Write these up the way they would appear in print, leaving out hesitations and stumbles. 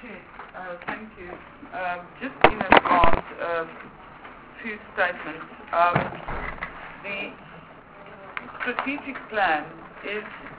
Chair, thank you. Just in advance, a few statements. The strategic plan is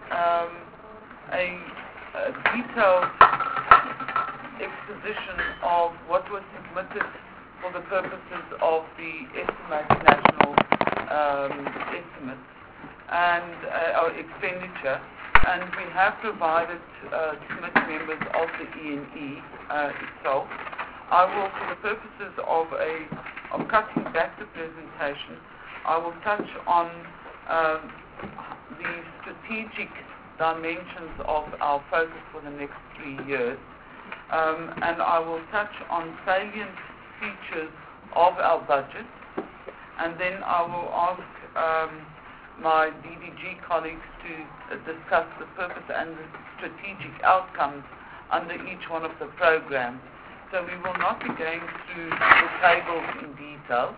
a detailed exposition of what was submitted for the purposes of the estimated national estimates and our expenditure. And we have provided to committee members of the ENE itself. I will, for the purposes of cutting back the presentation, I will touch on the strategic dimensions of our focus for the next 3 years, and I will touch on salient features of our budget, and then I will ask my DDG colleagues to discuss the purpose and the strategic outcomes under each one of the programs. So we will not be going through the tables in detail.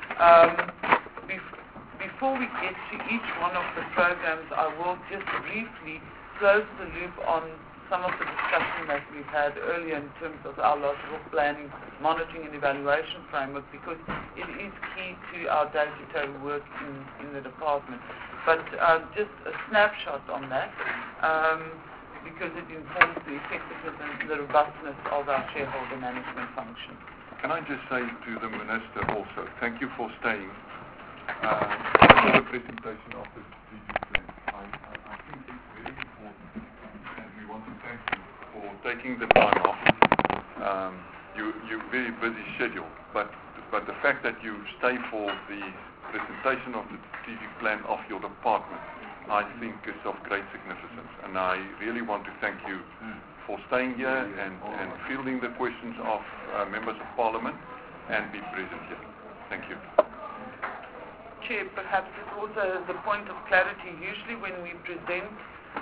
Before we get to each one of the programs, I will just briefly close the loop on some of the discussion that we've had earlier in terms of our logical planning, monitoring and evaluation framework, because it is key to our day-to-day work in the department. But just a snapshot on that, because it informs the effectiveness and the robustness of our shareholder management function. Can I just say to the Minister also, thank you for staying for the presentation of the strategic plan. I think it's very important, and we want to thank you for taking the time off. You're very busy schedule, but the fact that you stay for the presentation of the strategic plan of your department, I think is of great significance, and I really want to thank you for staying here and fielding the questions of members of Parliament and be present here. Thank you. Chair, perhaps it's also the point of clarity. Usually when we present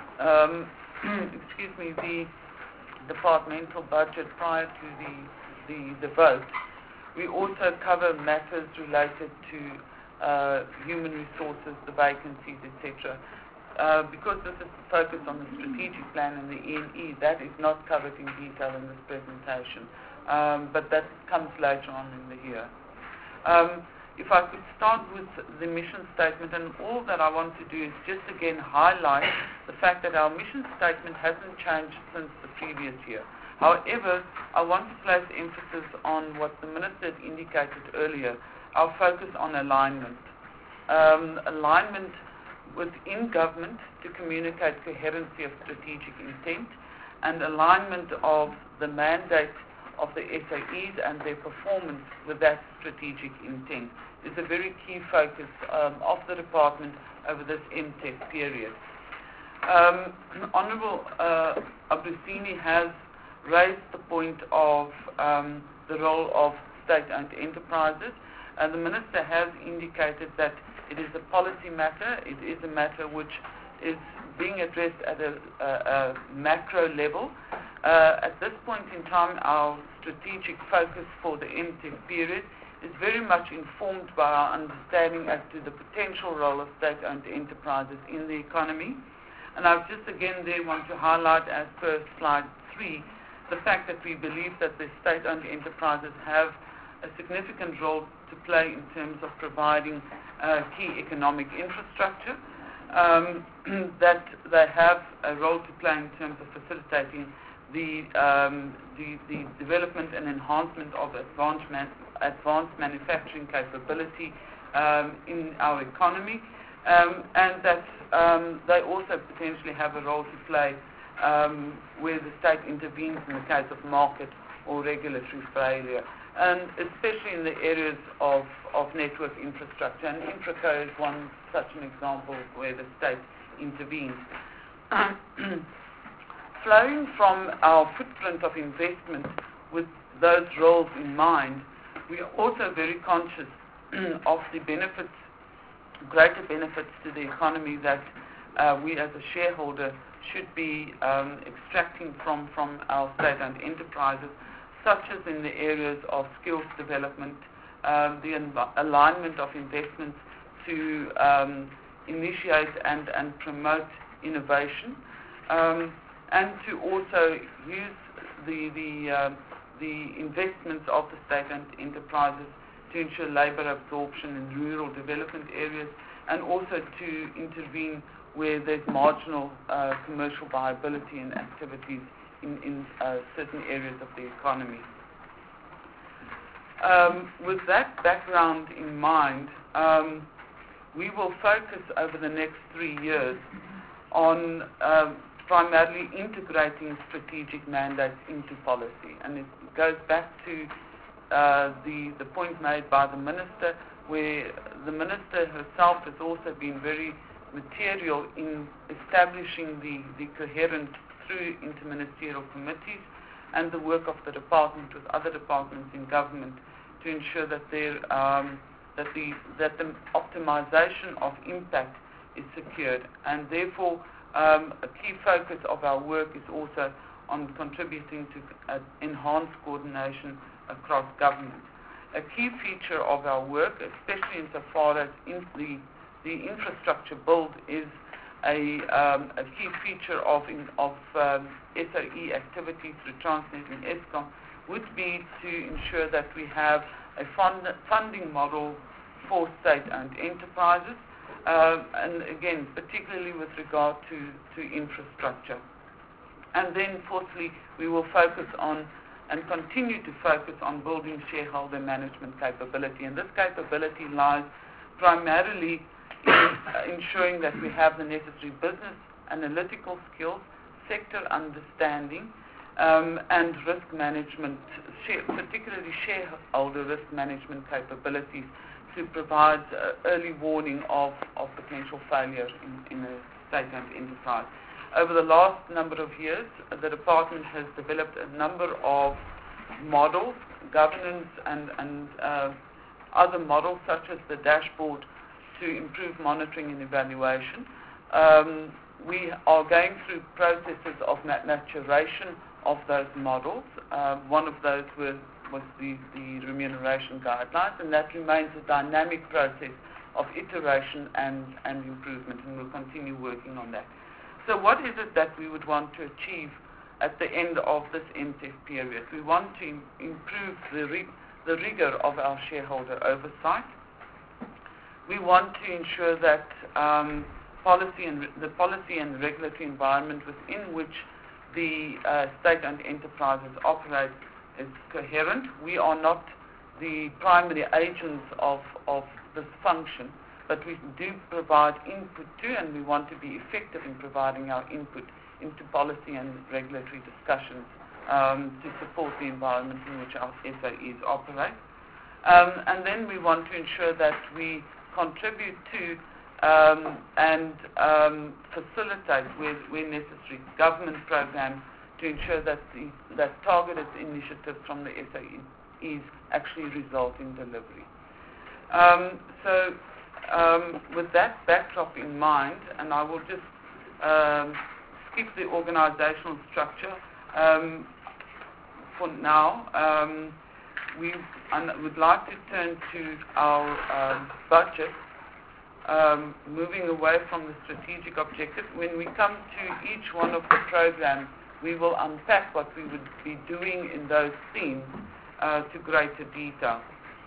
the departmental budget prior to the vote, we also cover matters related to human resources, the vacancies, etc. Because this is focused on the strategic plan and the ENE, that is not covered in detail in this presentation, but that comes later on in the year. If I could start with the mission statement, and all that I want to do is just again highlight the fact that our mission statement hasn't changed since the previous year. However, I want to place emphasis on what the Minister had indicated earlier, our focus on alignment. Alignment within government to communicate coherency of strategic intent, and alignment of the mandate of the SAEs and their performance with that strategic intent is a very key focus of the department over this MTEC period. Honourable Abruzini has raised the point of the role of state-owned enterprises, and the Minister has indicated that it is a policy matter. It is a matter which is being addressed at a macro level. At this point in time, our strategic focus for the MTEC period is very much informed by our understanding as to the potential role of state-owned enterprises in the economy. And I just again there want to highlight, as per slide 3, the fact that we believe that the state-owned enterprises have a significant role to play in terms of providing key economic infrastructure, that they have a role to play in terms of facilitating the development and enhancement of advanced manufacturing capability in our economy, and that they also potentially have a role to play where the state intervenes in the case of market or regulatory failure, and especially in the areas of network infrastructure. And Infraco is one such an example where the state intervenes. Flowing from our footprint of investment with those roles in mind, we are also very conscious of the benefits, greater benefits to the economy that we as a shareholder should be extracting from our state-owned enterprises, such as in the areas of skills development, the alignment of investments to initiate and promote innovation, and to also use the investments of the state-owned enterprises to ensure labour absorption in rural development areas, and also to intervene where there's marginal commercial viability in activities in certain areas of the economy. With that background in mind, we will focus over the next 3 years on primarily integrating strategic mandates into policy. And it goes back to the point made by the Minister, where the Minister herself has also been very material in establishing the coherent through interministerial committees and the work of the department with other departments in government to ensure that that the optimization of impact is secured. And therefore, a key focus of our work is also on contributing to enhanced coordination across government. A key feature of our work, especially insofar as the infrastructure build is a key feature of SOE activity through Transnet and Eskom, would be to ensure that we have a funding model for state-owned enterprises, and again, particularly with regard to infrastructure. And then fourthly, we will focus on and continue to focus on building shareholder management capability. And this capability lies primarily in ensuring that we have the necessary business analytical skills, sector understanding, and risk management, particularly shareholder risk management capabilities to provide early warning of potential failure in a state-owned enterprise. Over the last number of years, the department has developed a number of models, governance and other models such as the dashboard to improve monitoring and evaluation. We are going through processes of maturation of those models. One of those was the remuneration guidelines, and that remains a dynamic process of iteration and improvement, and we'll continue working on that. So what is it that we would want to achieve at the end of this MTEF period? We want to improve the rigor of our shareholder oversight. We want to ensure that the policy and regulatory environment within which the state-owned enterprises operate is coherent. We are not the primary agents of this function, but we do provide input to, and we want to be effective in providing our input into policy and regulatory discussions to support the environment in which our SOEs operate. And then we want to ensure that we contribute to and facilitate, where necessary, government programs to ensure that that targeted initiatives from the SOEs actually result in delivery. With that backdrop in mind, and I will just skip the organizational structure for now, we would like to turn to our budget, moving away from the strategic objectives. When we come to each one of the programs, we will unpack what we would be doing in those themes to greater detail.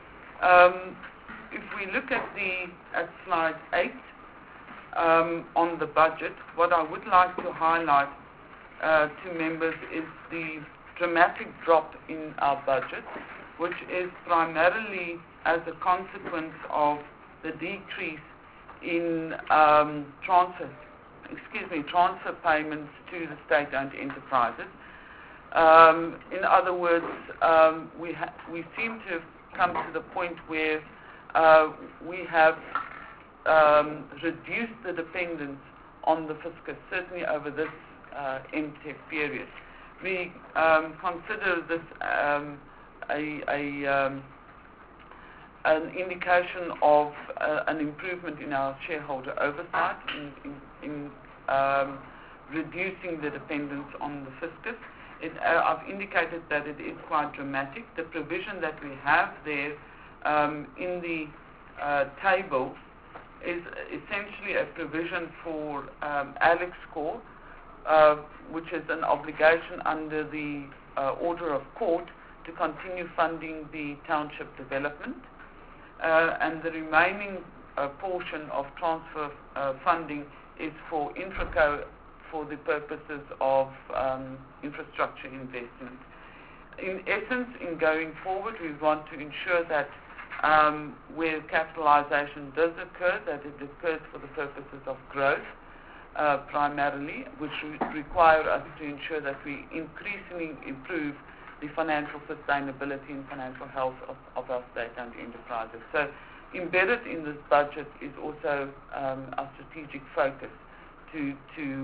If we look at slide 8 on the budget, what I would like to highlight to members is the dramatic drop in our budget, which is primarily as a consequence of the decrease in transfer payments to the state-owned enterprises. In other words, we seem to have come to the point where we have reduced the dependence on the fiscus, certainly over this MTEF period. We consider this an indication of an improvement in our shareholder oversight in reducing the dependence on the fiscus. I've indicated that it is quite dramatic. The provision that we have there in the table is essentially a provision for Alex Core, which is an obligation under the order of court to continue funding the township development, and the remaining portion of transfer funding is for Infraco for the purposes of infrastructure investment. In essence, in going forward, we want to ensure that where capitalization does occur, that it occurs for the purposes of growth primarily, which require us to ensure that we increasingly improve the financial sustainability and financial health of our state-owned enterprises. So embedded in this budget is also our strategic focus to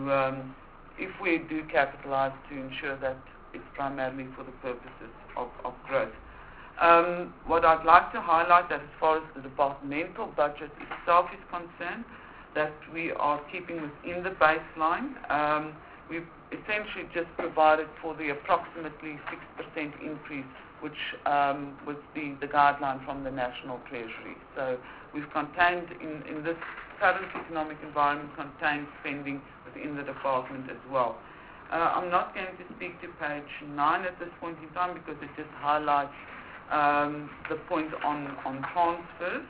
if we do capitalize, to ensure that it's primarily for the purposes of growth. What I'd like to highlight that as far as the departmental budget itself is concerned, that we are keeping within the baseline. We've essentially just provided for the approximately 6% increase, which was the guideline from the National Treasury. So we've contained, in this current economic environment, contained spending within the department as well. I'm not going to speak to page 9 at this point in time because it just highlights the point on transfers.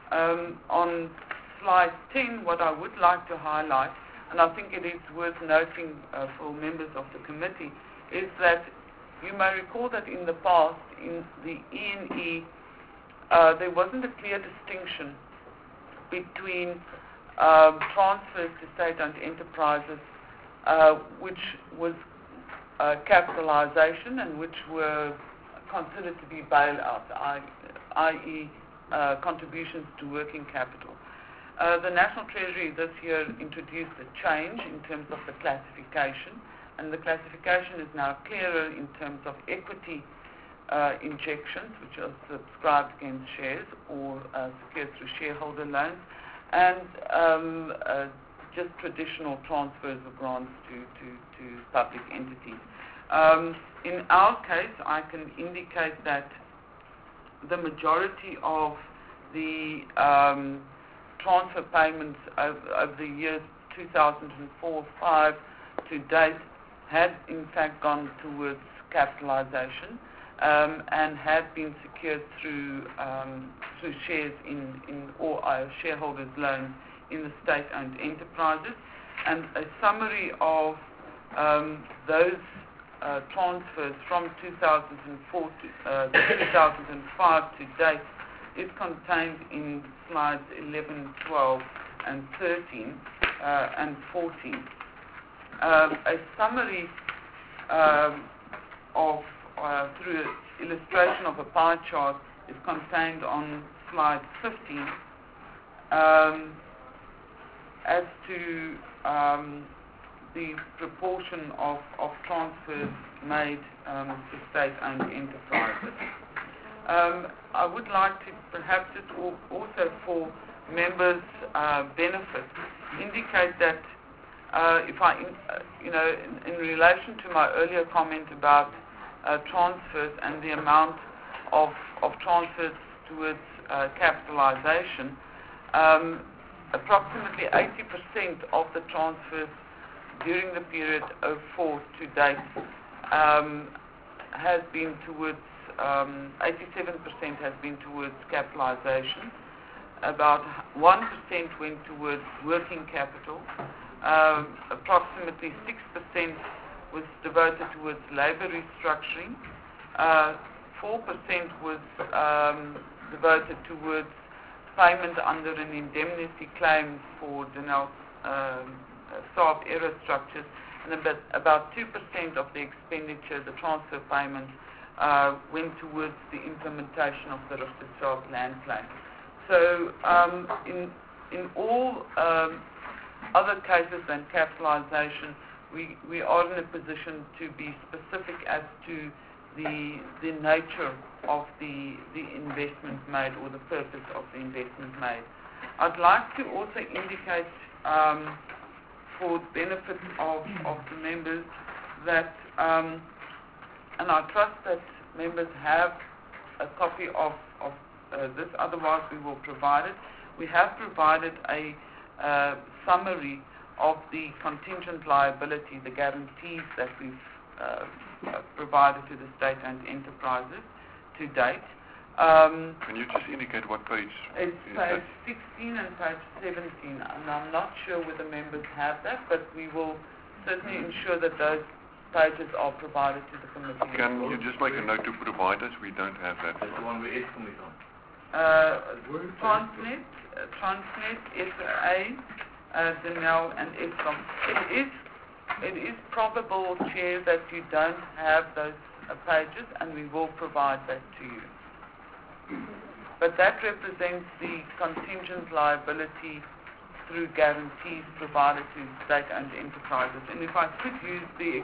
On slide 10, what I would like to highlight, and I think it is worth noting for members of the committee, is that you may recall that in the past, in the E&E, there wasn't a clear distinction between transfers to state-owned enterprises, which was capitalization and which were considered to be bailout, i.e. contributions to working capital. The National Treasury this year introduced a change in terms of the classification, and the classification is now clearer in terms of equity injections, which are subscribed against shares or secured through shareholder loans, and just traditional transfers of grants to public entities. In our case, I can indicate that the majority of the transfer payments over the years 2004-5 to date had in fact gone towards capitalization and had been secured through shares in or shareholders' loans in the state-owned enterprises. And a summary of those transfers from 2004 to 2005 to date is contained in slides 11, 12, and 13 and 14. A summary of through illustration of a pie chart is contained on slide 15 as to the proportion of transfers made to state-owned enterprises. I would like to perhaps just also for members' benefit indicate that if I, in relation to my earlier comment about transfers and the amount of transfers towards capitalization, approximately 80% of the transfers during the period 04 to date has been towards 87% has been towards capitalization. About 1% went towards working capital. Approximately 6% was devoted towards labor restructuring. 4% was devoted towards payment under an indemnity claim for Denel Saab Aerostructures, and about 2% of the expenditure, the transfer payment, went towards the implementation of the Richtersveld land plan. So in all other cases than capitalization, we are in a position to be specific as to the nature of the investment made or the purpose of the investment made. I'd like to also indicate for the benefit of the members that, and I trust that members have a copy of this, otherwise we will provide it. We have provided a summary of the contingent liability, the guarantees that we've provided to the state-owned enterprises to date. Can you just indicate what page? It's page 16 and page 17, and I'm not sure whether members have that, but we will certainly ensure that those pages are provided to the committee. Can you just make a note to provide us? We don't have that. That's the one where Eskom is on. Transnet, SA, Denel and Eskom. It is probable, Chair, that you don't have those pages, and we will provide that to you. But that represents the contingent liability through guarantees provided to state-owned enterprises. And if I could use the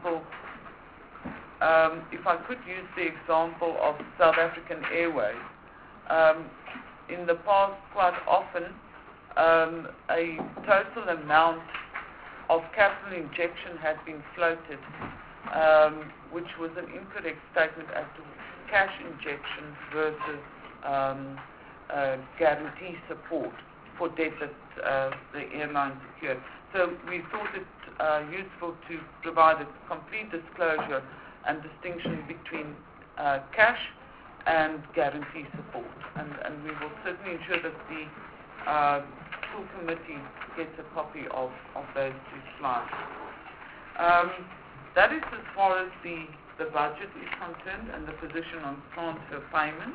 example, of South African Airways, in the past, quite often, a total amount of capital injection had been floated, which was an incorrect statement as to cash injection versus guarantee support for debt that the airline secured. So we thought it useful to provide a complete disclosure and distinction between cash and guarantee support. And we will certainly ensure that the full committee gets a copy of those two slides. That is as far as the budget is concerned and the position on transfer payments.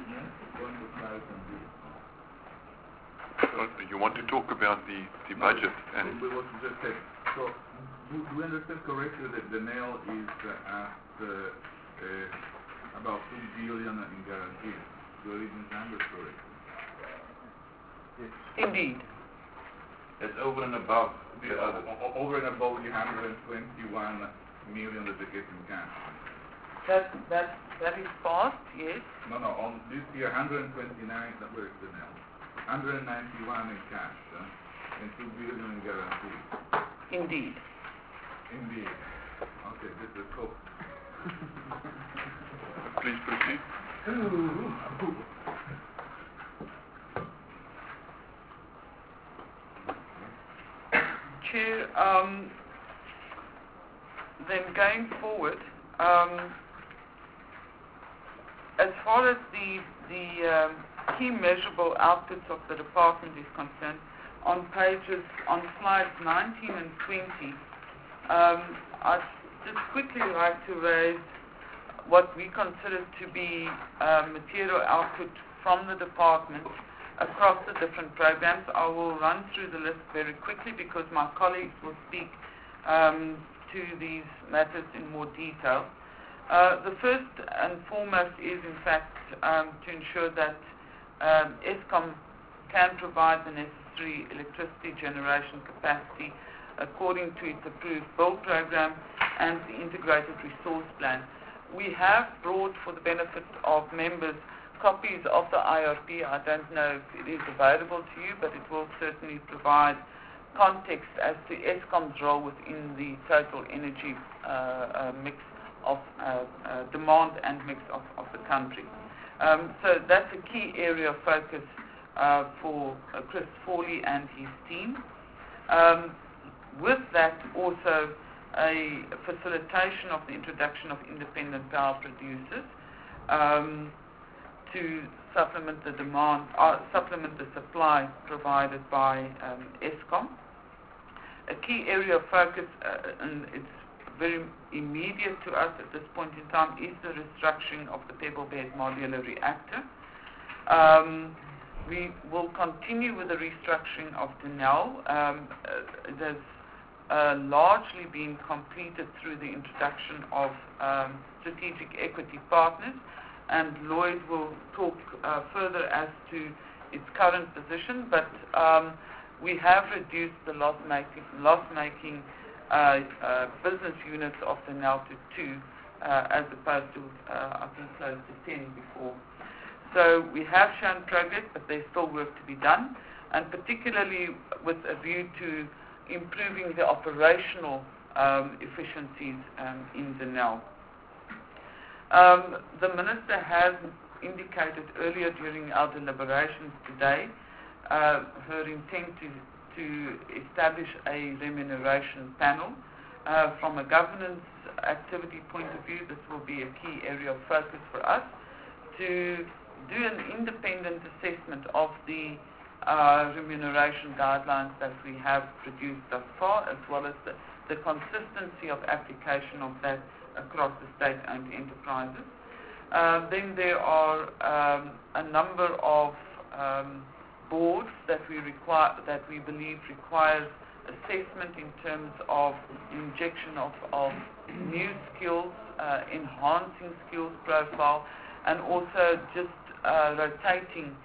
You want to talk about the budget? And we want to just say, so do we understand correctly that the Denel is at about 2 billion in guarantees? Do I read these numbers correctly? Yes. Indeed. That's over and above the other. Over and above the 121 million that they get in cash. That is fast, yes. No, on this year, 129, where is the Denel? 191 in cash and 2 billion in guarantees. Indeed. Okay, this is hope. please proceed. Chair, then going forward, as far as the key measurable outputs of the department is concerned, on slides 19 and 20, I'd just quickly like to raise what we consider to be material output from the department across the different programs. I will run through the list very quickly because my colleagues will speak to these matters in more detail. The first and foremost is, in fact, to ensure that Eskom can provide the necessary electricity generation capacity according to its approved build program and the integrated resource plan. We have brought, for the benefit of members, copies of the IRP. I don't know if it is available to you, but it will certainly provide context as to Eskom's role within the total energy mix of demand and mix of the country. So that's a key area of focus for Chris Fawley and his team. With that, also a facilitation of the introduction of independent power producers to supplement the demand, supplement the supply provided by Eskom. A key area of focus, and it's very immediate to us at this point in time, is the restructuring of the Pebble Bed modular reactor. We will continue with the restructuring of Denel. It has largely been completed through the introduction of strategic equity partners, and Lloyd will talk further as to its current position, but we have reduced the loss-making business units of Denel to 2 as opposed to, I think, close to 10 before. So we have shown progress, but there's still work to be done, and particularly with a view to improving the operational efficiencies in Denel. The Minister has indicated earlier during our deliberations today her intent to establish a remuneration panel. From a governance activity point of view, this will be a key area of focus for us to do an independent assessment of the remuneration guidelines that we have produced thus far, as well as the consistency of application of that across the state-owned enterprises. Then there are a number of boards that we believe requires assessment in terms of injection of new skills, enhancing skills profile, and also just rotating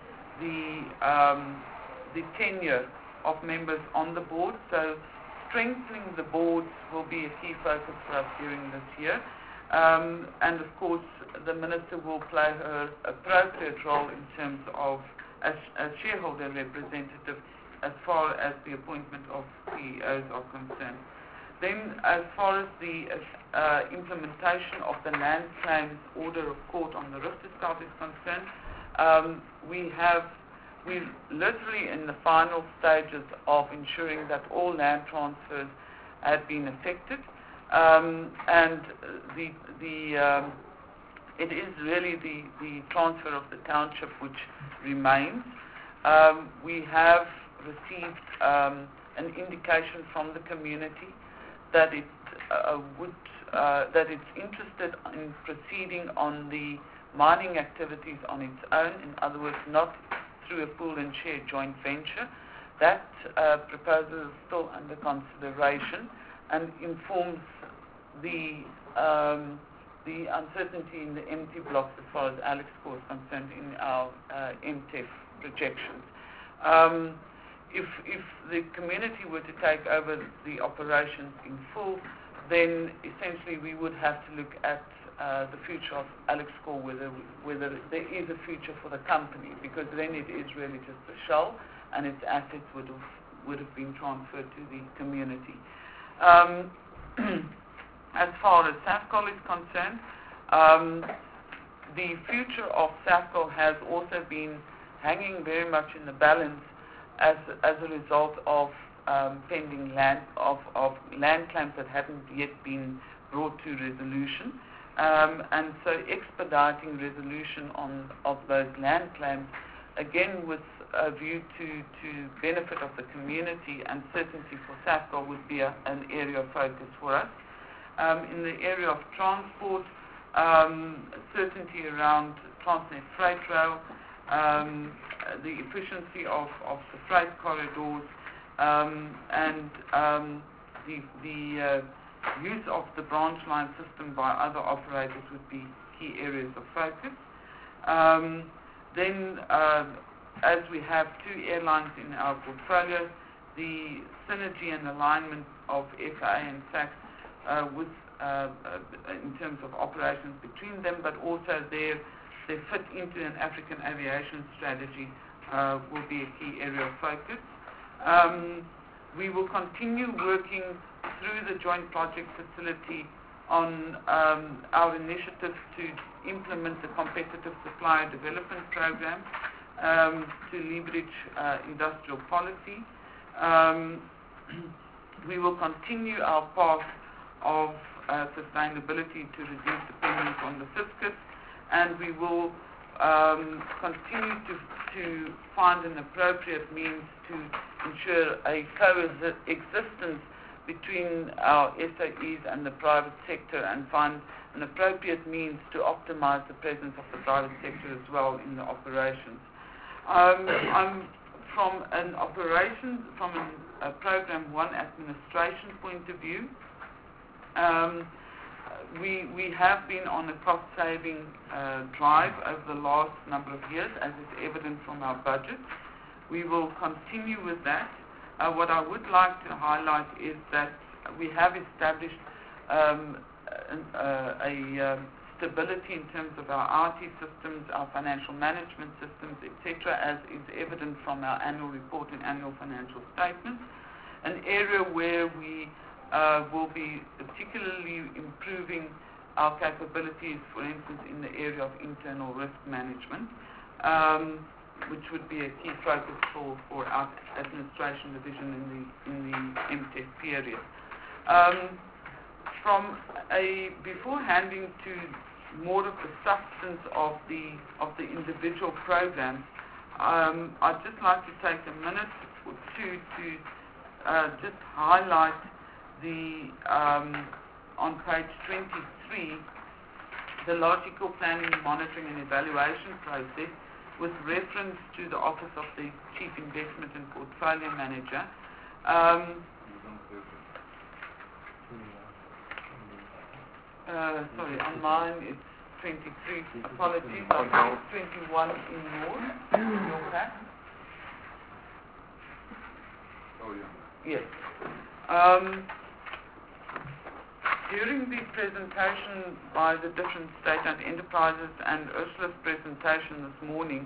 the tenure of members on the board. So strengthening the boards will be a key focus for us during this year. And of course, the Minister will play her appropriate role in terms of as shareholder representative as far as the appointment of CEOs are concerned. Then, as far as the implementation of the land claims order of court on the Richtersveld is concerned, we're literally in the final stages of ensuring that all land transfers have been effected, and it is really the transfer of the township which remains. We have received an indication from the community that that it's interested in proceeding on the mining activities on its own, in other words, not through a pool and share joint venture. That proposal is still under consideration and informs the uncertainty in the empty blocks as far as Alexkor is concerned in our MTEF projections. If the community were to take over the operations in full, then essentially we would have to look at the future of Alexkor, whether there is a future for the company, because then it is really just a shell and its assets would have been transferred to the community. As far as Safcol is concerned, the future of Safcol has also been hanging very much in the balance as a result of pending land claims that haven't yet been brought to resolution, and so expediting resolution of those land claims, again with a view to benefit of the community and certainty for Safcol, would be an area of focus for us. In the area of transport, certainty around Transnet Freight Rail, the efficiency of the freight corridors, and the use of the branch line system by other operators would be key areas of focus. Then, as we have two airlines in our portfolio, the synergy and alignment of FAA and SAC with in terms of operations between them, but also they fit into an African aviation strategy, will be a key area of focus. We will continue working through the joint project facility on our initiatives to implement the competitive supplier development program to leverage industrial policy. We will continue our path of sustainability to reduce dependence on the fiscus, and we will continue to find an appropriate means to ensure a coexistence between our SOEs and the private sector, and find an appropriate means to optimize the presence of the private sector as well in the operations. From a Program 1 administration point of view, we have been on a cost-saving drive over the last number of years, as is evident from our budget. We will continue with that. What I would like to highlight is that we have established a stability in terms of our IT systems, our financial management systems, etc., as is evident from our annual report and annual financial statements. An area where we will be particularly improving our capabilities, for instance, in the area of internal risk management. which would be a key focus for our administration division in the MTEF period. Before handing to more of the substance of the individual programs, I'd just like to take a minute or two to just highlight on page 23, the logical planning, monitoring and evaluation process with reference to the Office of the Chief Investment and Portfolio Manager. Sorry, on mine it's 23, apologies, on page 21 in your pack. Oh, yeah. Yes. During the presentation by the different state-owned enterprises and Ursula's presentation this morning,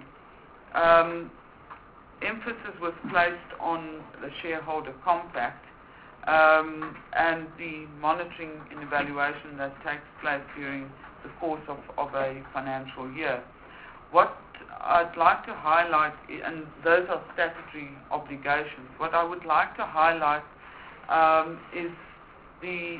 emphasis was placed on the shareholder compact and the monitoring and evaluation that takes place during the course of a financial year. What I'd like to highlight, and those are statutory obligations, what I would like to highlight is the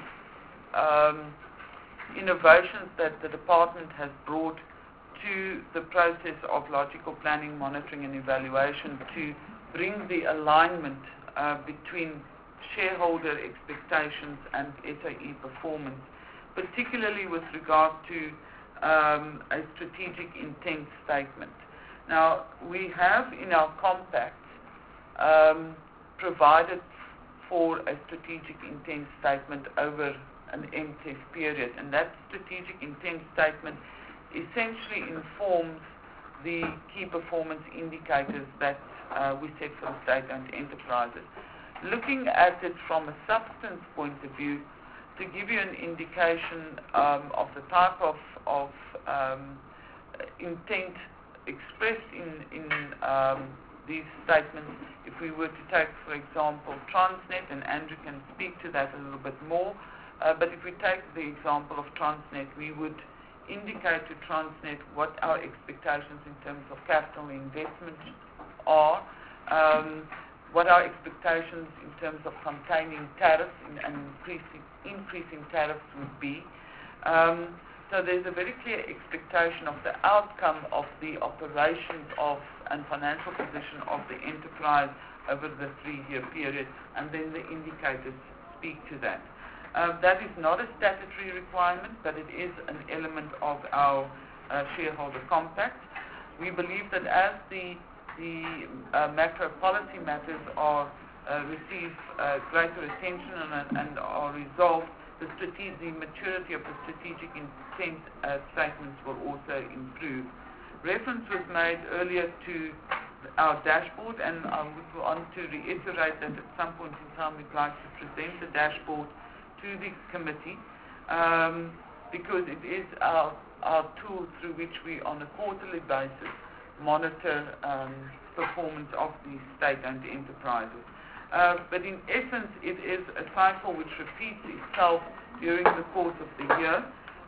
innovations that the department has brought to the process of logical planning, monitoring and evaluation to bring the alignment between shareholder expectations and SAE performance, particularly with regard to a strategic intent statement. Now, we have in our compact provided for a strategic intent statement over an MTEF period, and that strategic intent statement essentially informs the key performance indicators that we set for the state-owned enterprises. Looking at it from a substance point of view, to give you an indication of the type of intent expressed in these statements, if we were to take, for example, Transnet, and Andrew can speak to that a little bit more, but if we take the example of Transnet, we would indicate to Transnet what our expectations in terms of capital investment are, what our expectations in terms of containing tariffs and increasing tariffs would be. So there's a very clear expectation of the outcome of the operations of and financial position of the enterprise over the 3-year period, and then the indicators speak to that. That is not a statutory requirement, but it is an element of our shareholder compact. We believe that as the macro policy matters are receive greater attention and are resolved, the maturity of the strategic intent statements will also improve. Reference was made earlier to our dashboard, and I would want to reiterate that at some point in time we'd like to present the dashboard to the committee because it is our tool through which we on a quarterly basis monitor performance of these state-owned enterprises. But in essence, it is a cycle which repeats itself during the course of the year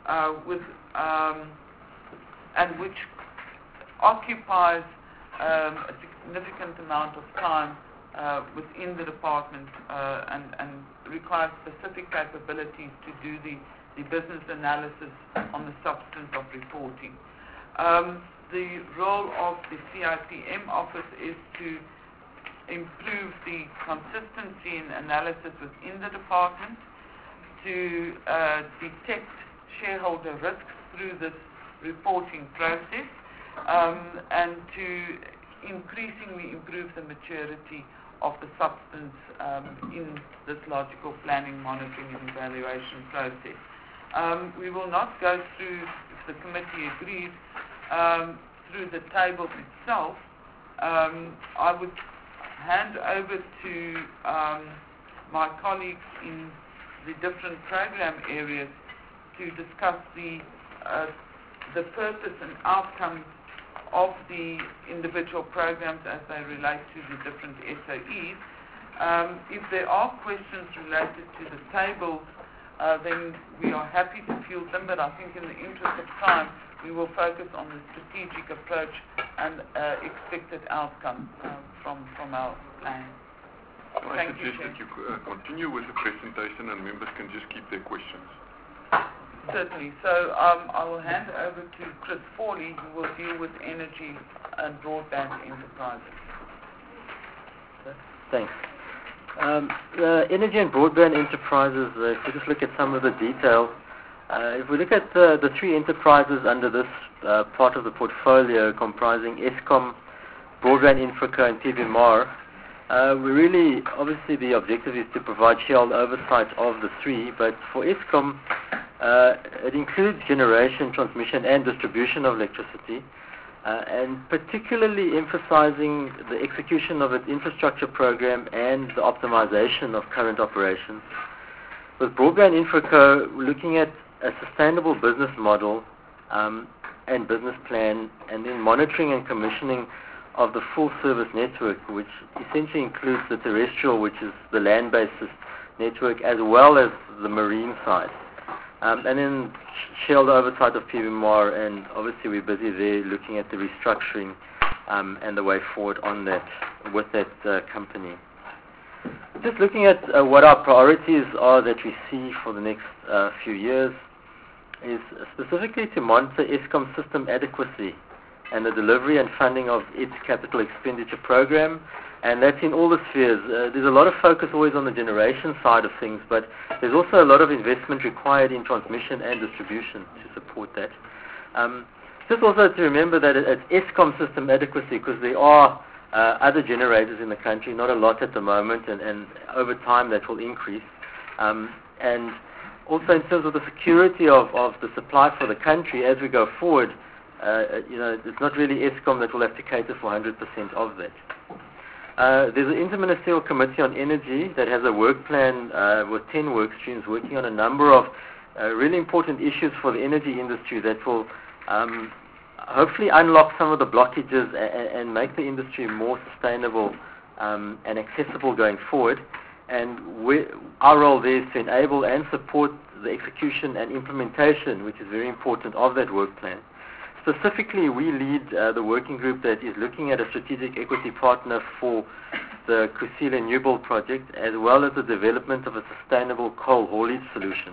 and which occupies a significant amount of time within the department and requires specific capabilities to do the business analysis on the substance of reporting. The role of the CIPM office is to improve the consistency in analysis within the department, to detect shareholder risks through this reporting process, and to increasingly improve the maturity of the substance in this logical planning, monitoring and evaluation process. We will not go through, if the committee agrees, through the tables itself. I would hand over to my colleagues in the different program areas to discuss the purpose and outcomes of the individual programs as they relate to the different SOEs. If there are questions related to the tables, then we are happy to field them, but I think in the interest of time, we will focus on the strategic approach and expected outcome from our plan. I suggest that you continue with the presentation and members can just keep their questions. Certainly. So I will hand over to Chris Fawley, who will deal with energy and broadband enterprises. Thanks. The energy and broadband enterprises, if we just look at some of the details, if we look at the three enterprises under this part of the portfolio comprising Eskom, Broadband Infraco and PVMAR, we really, obviously the objective is to provide shareholder oversight of the three, but for Eskom, it includes generation, transmission and distribution of electricity, and particularly emphasizing the execution of its infrastructure program and the optimization of current operations. With Broadband Infraco, we're looking at a sustainable business model and business plan, and then monitoring and commissioning of the full service network, which essentially includes the terrestrial, which is the land-based network, as well as the marine side. And then shareholder oversight of PVMAR, and obviously we're busy there looking at the restructuring and the way forward on that with that company. Just looking at what our priorities are that we see for the next few years is specifically to monitor Eskom system adequacy and the delivery and funding of its capital expenditure program, and that's in all the spheres. There's a lot of focus always on the generation side of things, but there's also a lot of investment required in transmission and distribution to support that. Just also to remember that it's Eskom system adequacy, because there are other generators in the country, not a lot at the moment, and over time that will increase. And also in terms of the security of the supply for the country as we go forward, it's not really Eskom that will have to cater for 100% of that. There's an Interministerial Committee on Energy that has a work plan with 10 work streams working on a number of really important issues for the energy industry that will hopefully unlock some of the blockages and make the industry more sustainable and accessible going forward. And our role there is to enable and support the execution and implementation, which is very important, of that work plan. Specifically, we lead the working group that is looking at a strategic equity partner for the Kusile New Build project, as well as the development of a sustainable coal haulage solution.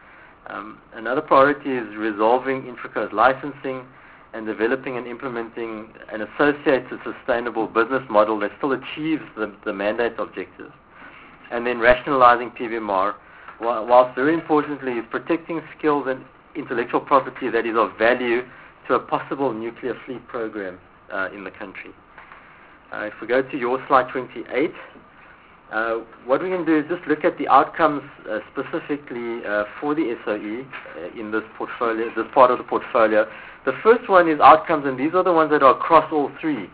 Another priority is resolving Infraco's licensing and developing and implementing an associated sustainable business model that still achieves the mandate objectives. And then rationalizing PVMAR, whilst very importantly is protecting skills and intellectual property that is of value to a possible nuclear fleet program in the country. If we go to your slide 28, what we can do is just look at the outcomes specifically for the SOE in this portfolio, this part of the portfolio. The first one is outcomes, and these are the ones that are across all three.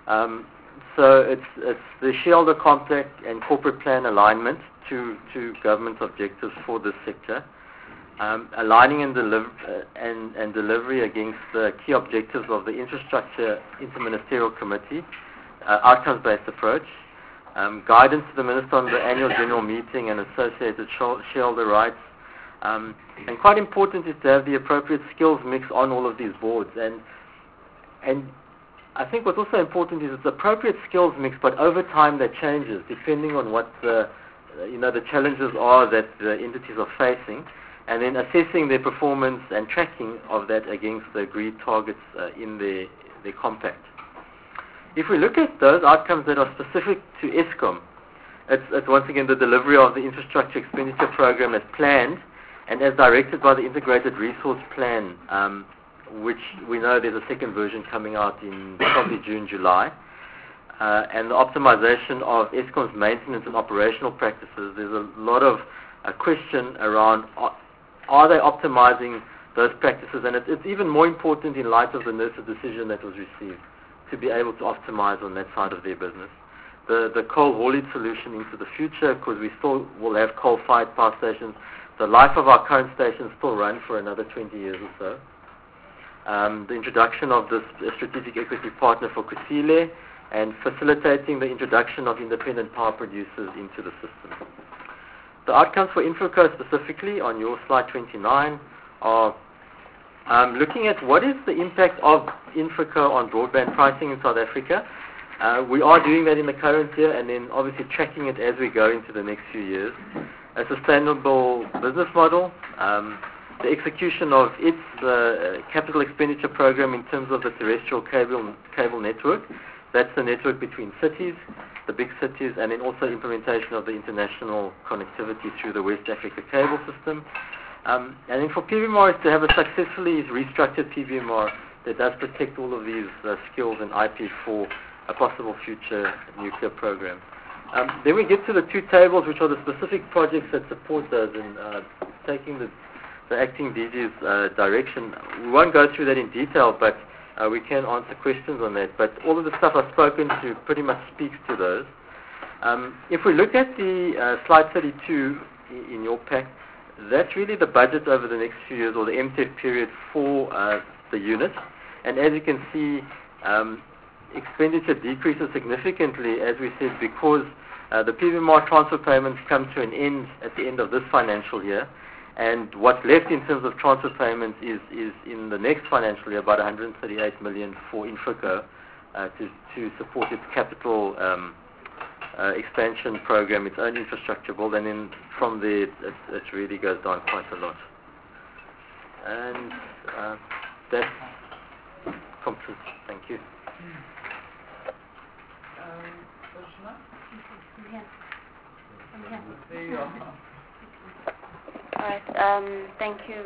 So it's the shareholder compact and corporate plan alignment to government objectives for this sector. Aligning and delivery against the key objectives of the Infrastructure Interministerial Committee, outcomes-based approach, guidance to the Minister on the annual general meeting and associated shareholder rights, and quite important is to have the appropriate skills mix on all of these boards. And I think what's also important is it's appropriate skills mix, but over time that changes depending on what the challenges are that the entities are facing, and then assessing their performance and tracking of that against the agreed targets in the compact. If we look at those outcomes that are specific to Eskom, it's once again the delivery of the infrastructure expenditure program as planned and as directed by the Integrated Resource Plan, which we know there's a second version coming out in probably June, July. And the optimization of Eskom's maintenance and operational practices. There's a lot of question around are they optimizing those practices, and it's even more important in light of the NERSA decision that was received to be able to optimize on that side of their business. The coal haulage solution into the future, because we still will have coal-fired power stations. The life of our current stations still run for another 20 years or so. The introduction of this strategic equity partner for Kusile, and facilitating the introduction of independent power producers into the system. The outcomes for Infraco specifically on your slide 29 are looking at what is the impact of InfraCo on broadband pricing in South Africa. We are doing that in the current year and then obviously tracking it as we go into the next few years. A sustainable business model, the execution of its capital expenditure program in terms of the terrestrial cable network. That's the network between cities, the big cities, and then also implementation of the international connectivity through the West Africa cable system. And then for PVMR is to have a successfully restructured PVMR that does protect all of these skills and IP for a possible future nuclear program. Then we get to the two tables, which are the specific projects that support those, and taking the acting DG's direction. We won't go through that in detail, but we can answer questions on that. But all of the stuff I've spoken to pretty much speaks to those. If we look at the slide 32 in your pack, that's really the budget over the next few years, or the MTEP period for the unit. And as you can see, expenditure decreases significantly, as we said, because the PVMR transfer payments come to an end at the end of this financial year. And what's left in terms of transfer payments is in the next financial year, about 138 million for InfraCo to support its capital expansion program, its own infrastructure build, and then from there it really goes down quite a lot. And that's complete. Thank you. There you are. All right. Thank you,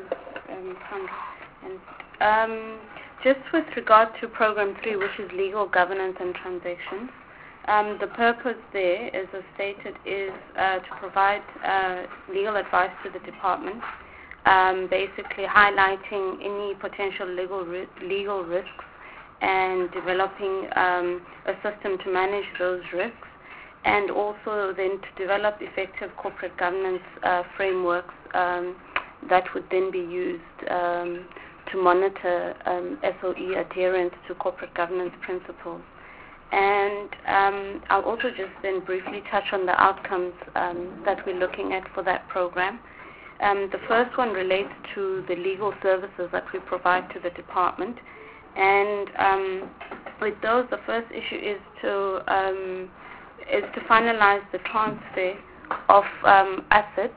Sandra. Just with regard to Program 3, which is Legal Governance and Transactions, the purpose there, as stated, is to provide legal advice to the department, basically highlighting any potential legal risks and developing a system to manage those risks, and also then to develop effective corporate governance frameworks that would then be used to monitor SOE adherence to corporate governance principles. And I'll also just then briefly touch on the outcomes that we're looking at for that program. The first one relates to the legal services that we provide to the department. And with those, the first issue is to finalize the transfer of assets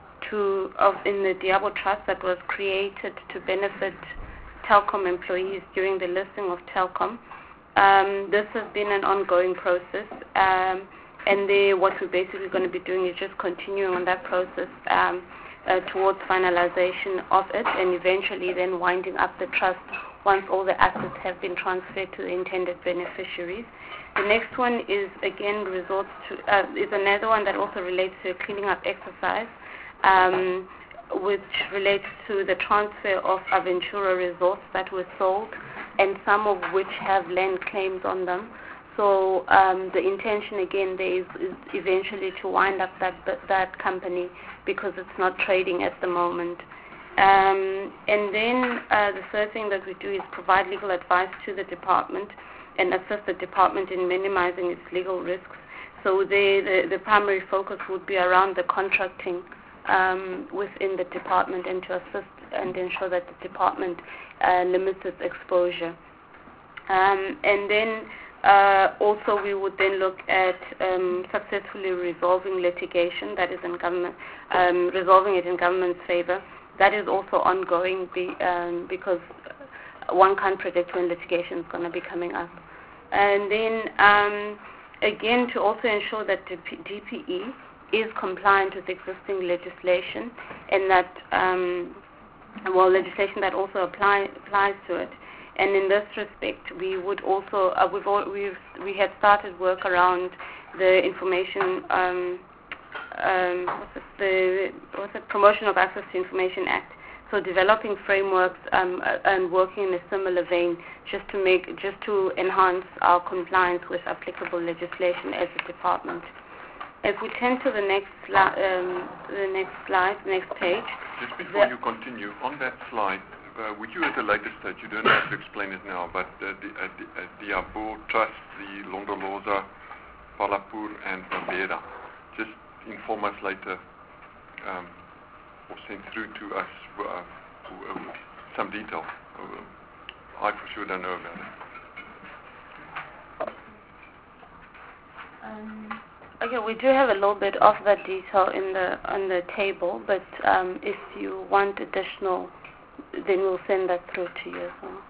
in the Diabo Trust that was created to benefit Telkom employees during the listing of Telkom. This has been an ongoing process, and what we're basically going to be doing is just continuing on that process towards finalization of it, and eventually then winding up the trust once all the assets have been transferred to the intended beneficiaries. The next one is again is another one that also relates to a cleaning up exercise, which relates to the transfer of Aventura resorts that were sold, and some of which have land claims on them. So the intention again there is eventually to wind up that company because it's not trading at the moment. And then the third thing that we do is provide legal advice to the department and assist the department in minimizing its legal risks. So the primary focus would be around the contracting within the department, and to assist and ensure that the department limits its exposure. And then also we would then look at successfully resolving litigation that is in government, resolving it in government's favor. That is also ongoing because one can't predict when litigation is going to be coming up. And then again, to also ensure that the DPE is compliant with existing legislation, and that legislation that also applies to it. And in this respect, we would also we have started work around the information Promotion of Access to Information Act. So developing frameworks and working in a similar vein, just to enhance our compliance with applicable legislation as a department. If we turn to the next page. Just before you continue, on that slide, would you at a later stage, you don't have to explain it now, but the Diabo Trust, the Londoloza, Palapur and Mabera, just inform us later or send through to us some detail. I for sure don't know about it. Okay, we do have a little bit of that detail on the table, but if you want additional, then we'll send that through to you as well.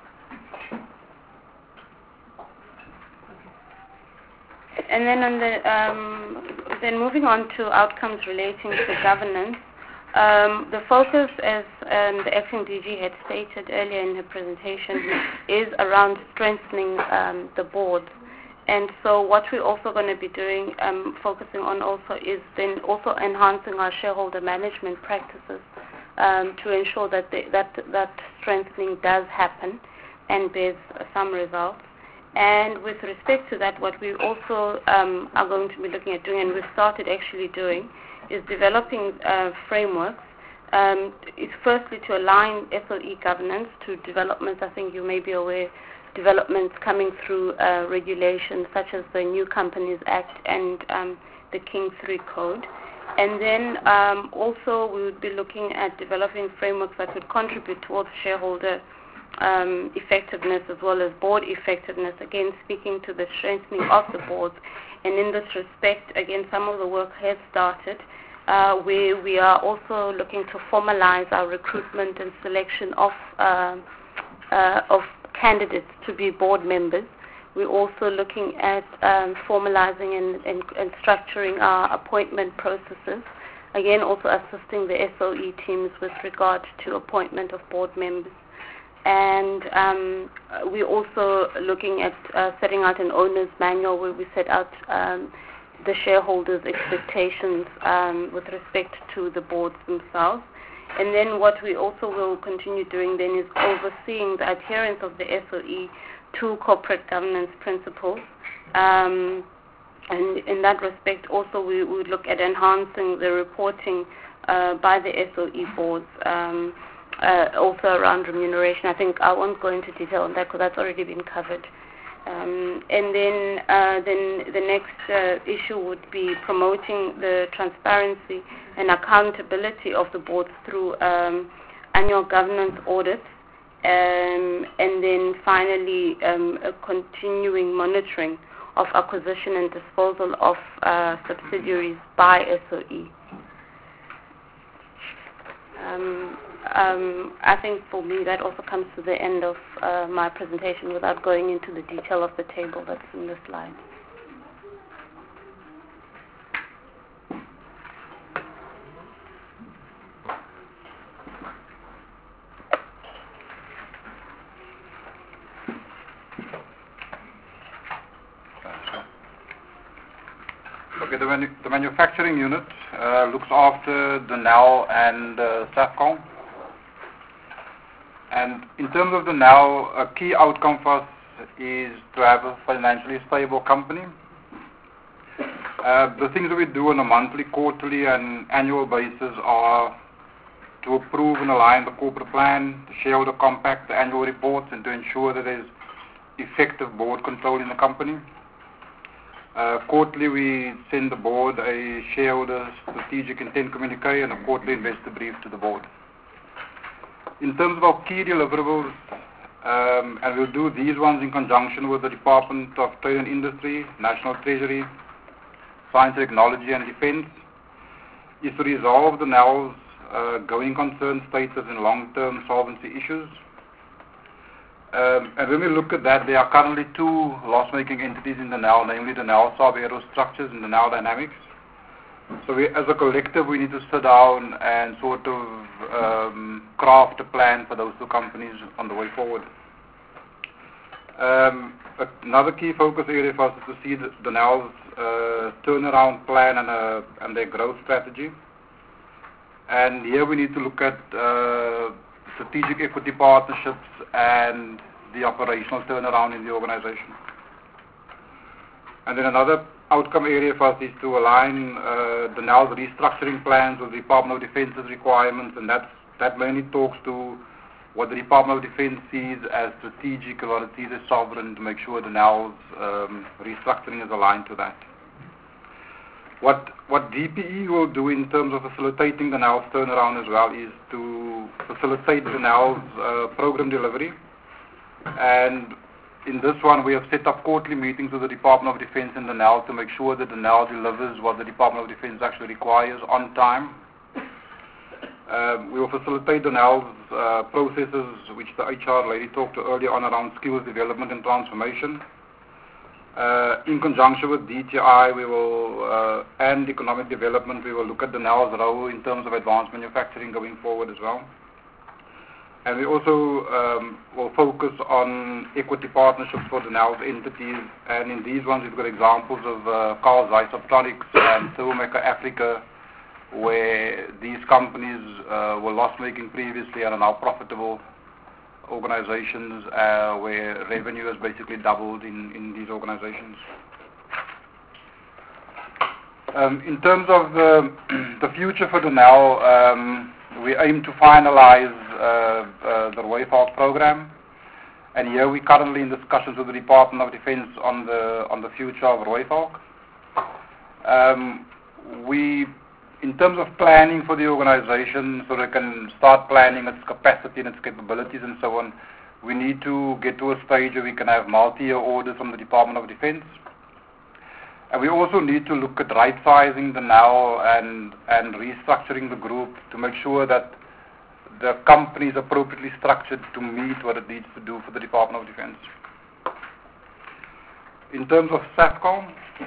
And then then moving on to outcomes relating to governance, the focus, as the acting DG had stated earlier in her presentation, is around strengthening the board. And so what we're also going to be doing, focusing on also, is then also enhancing our shareholder management practices to ensure that that strengthening does happen and bears some results. And with respect to that, what we also are going to be looking at doing, and we've started actually doing, is developing frameworks. It's firstly to align SOE governance to developments. I think you may be aware, developments coming through regulations such as the New Companies Act and the King III Code. And then also we would be looking at developing frameworks that would contribute towards shareholder effectiveness as well as board effectiveness, again speaking to the strengthening of the boards. And in this respect, again, some of the work has started where we are also looking to formalize our recruitment and selection of candidates to be board members. We're also looking at formalizing and structuring our appointment processes, again also assisting the SOE teams with regard to appointment of board members. And we're also looking at setting out an owner's manual where we set out the shareholders' expectations with respect to the boards themselves. And then what we also will continue doing then is overseeing the adherence of the SOE to corporate governance principles. And in that respect also we would look at enhancing the reporting by the SOE boards, also around remuneration. I think I won't go into detail on that because that's already been covered. And then the next issue would be promoting the transparency and accountability of the boards through annual governance audits, and then finally a continuing monitoring of acquisition and disposal of subsidiaries by SOE. I think for me that also comes to the end of my presentation without going into the detail of the table that's in the slide. Okay, the manufacturing unit looks after the NAL and SAFCOM. And in terms of the NAL, a key outcome for us is to have a financially stable company. The things that we do on a monthly, quarterly and annual basis are to approve and align the corporate plan, the shareholder compact, the annual reports, and to ensure that there is effective board control in the company. Quarterly, we send the board a shareholder strategic intent communique and a quarterly investor brief to the board. In terms of our key deliverables, and we'll do these ones in conjunction with the Department of Trade and Industry, National Treasury, Science and Technology and Defence, is to resolve the NAL's going concern status and long-term solvency issues. And when we look at that, there are currently two loss-making entities in the NAL, namely the NAL Saab Aerostructures and the NAL Dynamics. So we, as a collective, we need to sit down and sort of craft a plan for those two companies on the way forward. Another key focus area for us is to see the NAL's turnaround plan and their growth strategy. And here we need to look at strategic equity partnerships and the operational turnaround in the organization. And then another outcome area for us is to align the NAL's restructuring plans with the Department of Defence's requirements, and that mainly talks to what the Department of Defense sees as strategic, what it sees as sovereign, to make sure the NAL's restructuring is aligned to that. What DPE will do in terms of facilitating the NAL's turnaround as well is to facilitate the NAL's program delivery. And in this one, we have set up quarterly meetings with the Department of Defense and the NAL to make sure that the NAL delivers what the Department of Defense actually requires on time. We will facilitate the NAL's processes, which the HR lady talked to earlier on around skills development and transformation. In conjunction with DTI, we will, and economic development, we will look at the NAL's role in terms of advanced manufacturing going forward as well. And we also will focus on equity partnerships for the NAL's entities. And in these ones, we've got examples of Carl Zeiss Optronics and Thermomeca Africa, where these companies were loss-making previously and are now profitable organizations, where revenue has basically doubled in these organizations. In terms of the future for the NAL, we aim to finalize the Rooivalk program, and here we're currently in discussions with the Department of Defense on the future of Rooivalk. In terms of planning for the organization, so they can start planning its capacity and its capabilities and so on, we need to get to a stage where we can have multi-year orders from the Department of Defense. And we also need to look at right-sizing the NAL and restructuring the group to make sure that the company is appropriately structured to meet what it needs to do for the Department of Defense. In terms of SAFCOL,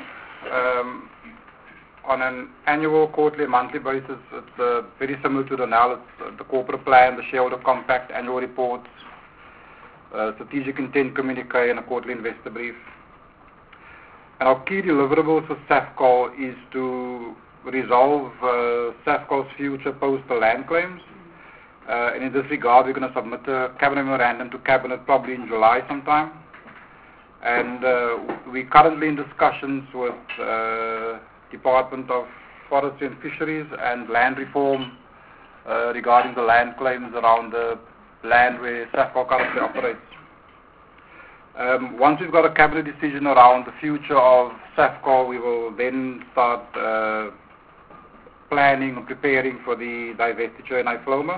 on an annual, quarterly, monthly basis, it's very similar to the NAL. It's the corporate plan, the shareholder compact, annual reports, strategic intent communique, and a quarterly investor brief. And our key deliverables for SAFCOL is to resolve SAFCOL's future postal land claims. And in this regard, we're going to submit a cabinet memorandum to cabinet probably in July sometime. And we're currently in discussions with Department of Forestry and Fisheries and Land Reform regarding the land claims around the land where SAFCOL currently operates. Once we've got a cabinet decision around the future of SAFCOL, we will then start planning and preparing for the divestiture in IFLOMA.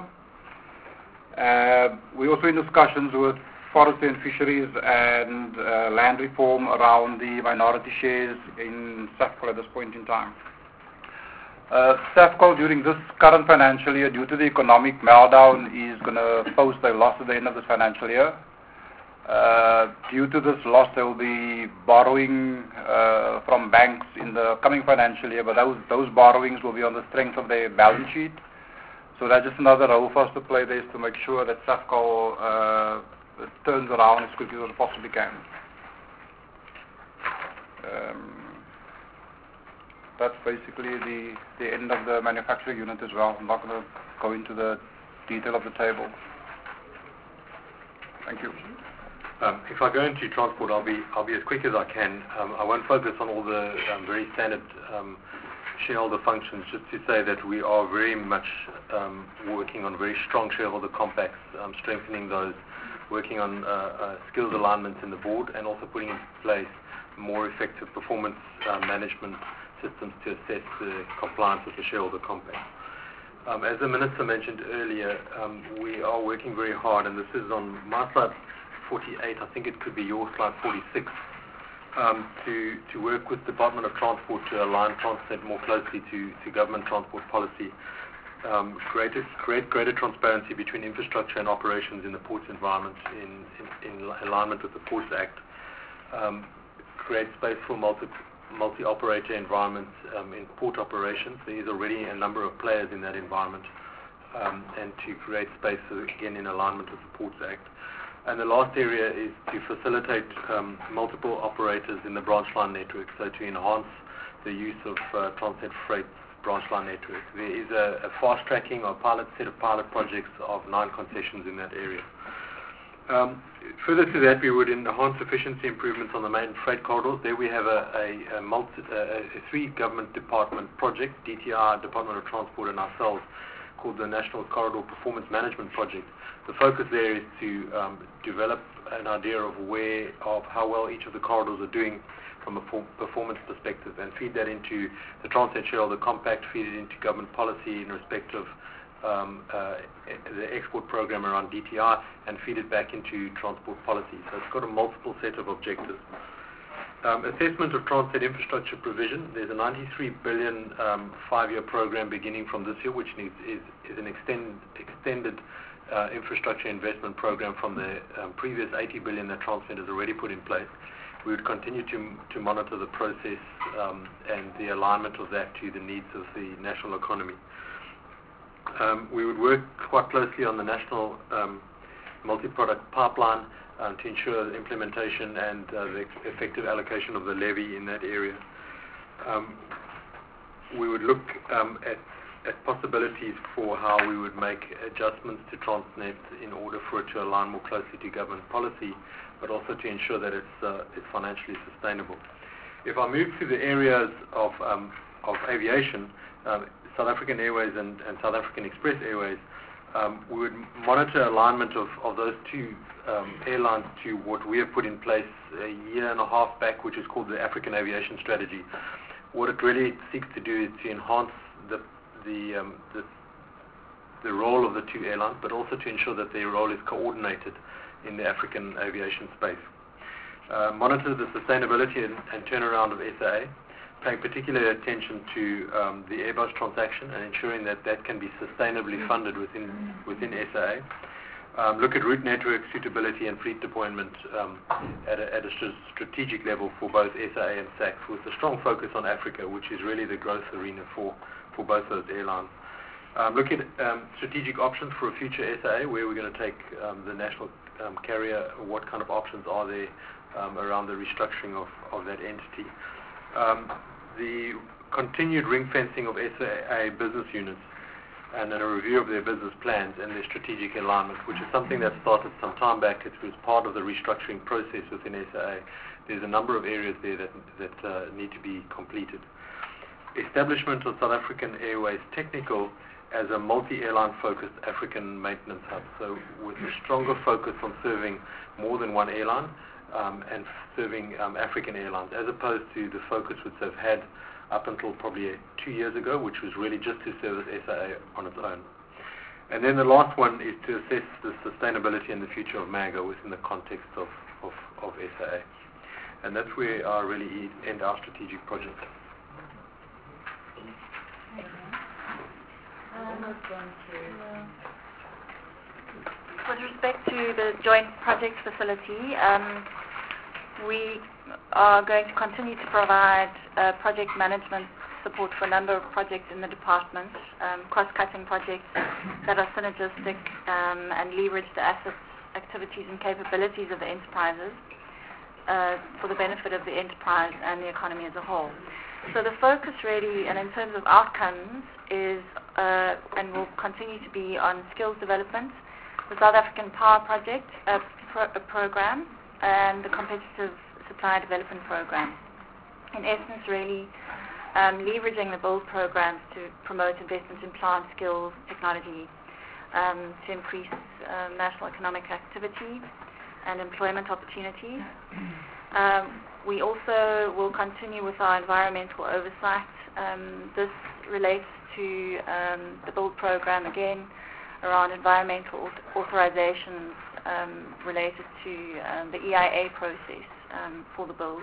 We're also in discussions with Forestry and Fisheries and Land Reform around the minority shares in SAFCOL at this point in time. SAFCOL during this current financial year, due to the economic meltdown, is going to post a loss at the end of this financial year. Due to this loss, there will be borrowing from banks in the coming financial year, but those borrowings will be on the strength of their balance sheet. So that's just another role for us to play there, is to make sure that SAFCOL turns around as quickly as it possibly can. That's basically the end of the manufacturing unit as well. I'm not going to go into the detail of the table. Thank you. If I go into transport, I'll be as quick as I can. I won't focus on all the very standard shareholder functions, just to say that we are very much working on very strong shareholder compacts, strengthening those, working on skills alignments in the board, and also putting in place more effective performance management systems to assess the compliance with the shareholder compact. As the Minister mentioned earlier, we are working very hard, and this is on my slide 48, I think it could be your slide 46, to work with the Department of Transport to align Transnet more closely to government transport policy, create greater transparency between infrastructure and operations in the ports environment in alignment with the Ports Act, create space for multi-operator environments in port operations. There is already a number of players in that environment, and to create space, again, in alignment with the Ports Act. And the last area is to facilitate multiple operators in the branch line network, so to enhance the use of Transnet Freight's branch line network. There is a fast-tracking or set of pilot projects of 9 concessions in that area. Further to that, we would enhance efficiency improvements on the main freight corridors. There we have a 3 government department project, DTI, Department of Transport, and ourselves, called the National Corridor Performance Management Project. The focus there is to develop an idea of how well each of the corridors are doing from a performance perspective, and feed that into the Transnet Shareholder Compact, feed it into government policy in respect of the export program around DTI, and feed it back into transport policy. So it's got a multiple set of objectives. Assessment of Transnet infrastructure provision. There's a 93 billion 5-year program beginning from this year, which is an extended infrastructure investment program from the previous 80 billion that Transnet has already put in place. We would continue to monitor the process and the alignment of that to the needs of the national economy. We would work quite closely on the national multi-product pipeline to ensure the implementation and the effective allocation of the levy in that area. We would look at possibilities for how we would make adjustments to Transnet in order for it to align more closely to government policy, but also to ensure that it's financially sustainable. If I move to the areas of aviation, South African Airways and South African Express Airways, we would monitor alignment of those two airlines to what we have put in place a year and a half back, which is called the African Aviation Strategy. What it really seeks to do is to enhance the role of the two airlines, but also to ensure that their role is coordinated in the African aviation space. Monitor the sustainability and turnaround of SAA, paying particular attention to the Airbus transaction and ensuring that that can be sustainably funded within SAA. Look at route network suitability and fleet deployment at a strategic level for both SAA and SAC, with a strong focus on Africa, which is really the growth arena for both those airlines. Look at strategic options for a future SAA, where we're going to take the national carrier, what kind of options are there around the restructuring of that entity. The continued ring fencing of SAA business units and then a review of their business plans and their strategic alignment, which is something that started some time back. It was part of the restructuring process within SAA. There's a number of areas there that need to be completed. Establishment of South African Airways Technical as a multi-airline focused African maintenance hub. So with a stronger focus on serving more than one airline and serving African airlines, as opposed to the focus which they've had up until probably 2 years ago, which was really just to service SAA on its own. And then the last one is to assess the sustainability and the future of MAGA within the context of SAA. And that's where I really end our strategic project. With respect to the joint project facility, we are going to continue to provide project management support for a number of projects in the department, cross-cutting projects that are synergistic and leverage the assets, activities and capabilities of the enterprises for the benefit of the enterprise and the economy as a whole. So the focus really, and in terms of outcomes, is and will continue to be on skills development, the South African Power Project program, and the Competitive Supply Development Program. In essence, really leveraging the BUILD programs to promote investment in plant skills, technology, to increase national economic activity and employment opportunities. We also will continue with our environmental oversight. This relates to the BUILD program, again, around environmental authorizations related to the EIA process for the BUILD,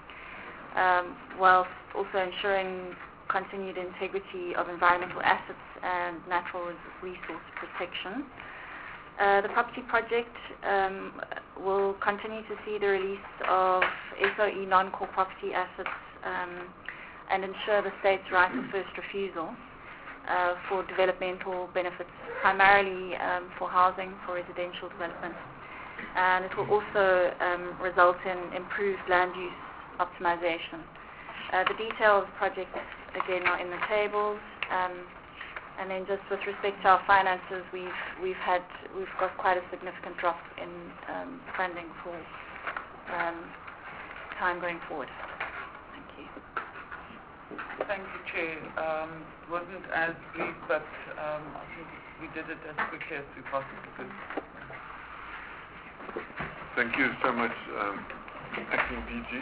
whilst also ensuring continued integrity of environmental assets and natural resource protection. The property project will continue to see the release of SOE non-core property assets and ensure the state's right of first refusal for developmental benefits, primarily for housing, for residential development. And it will also result in improved land use optimization. The details of the project, again, are in the tables. And then just with respect to our finances, we've got quite a significant drop in funding for time going forward. Thank you. Thank you, Chair. Wasn't as brief, but I think we did it as quickly as we possibly could. Thank you so much, Acting DG.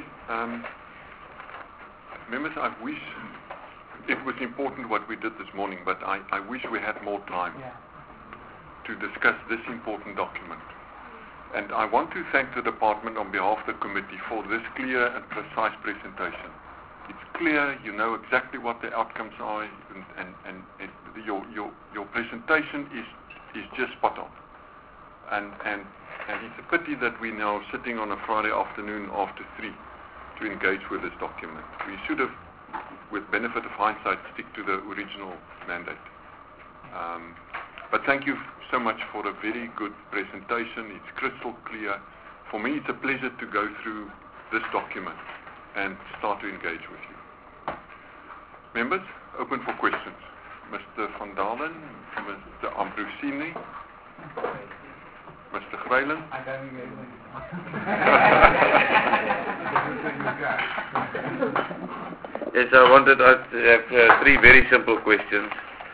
Members, I wish it was important what we did this morning, but I wish we had more time to discuss this important document. And I want to thank the department on behalf of the committee for this clear and precise presentation. It's clear, you know exactly what the outcomes are, and your presentation is just spot on. And it's a pity that we're now sitting on a Friday afternoon after 3 to engage with this document. We should have, with benefit of hindsight, stick to the original mandate. But thank you so much for a very good presentation. It's crystal clear. For me, it's a pleasure to go through this document and start to engage with you. Members, open for questions. Mr. Van Dalen, Mr. Ambrosini, Mr. Greyland. Yes, I wanted to have 3 very simple questions.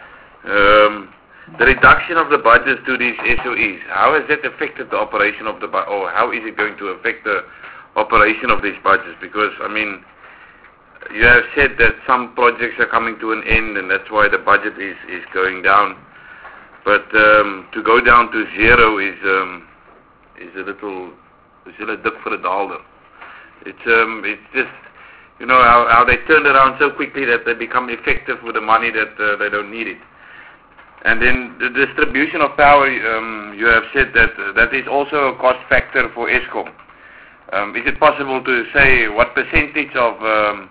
The reduction of the budgets to these SOEs, how has that affected the operation of the budget, or how is it going to affect the operation of these budgets? Because, I mean, you have said that some projects are coming to an end and that's why the budget is going down. But to go down to 0 is a little dip for the dollar. It's just, you know, how they turn around so quickly that they become effective with the money that they don't need it. And then the distribution of power, you have said that is also a cost factor for Eskom. Is it possible to say what percentage of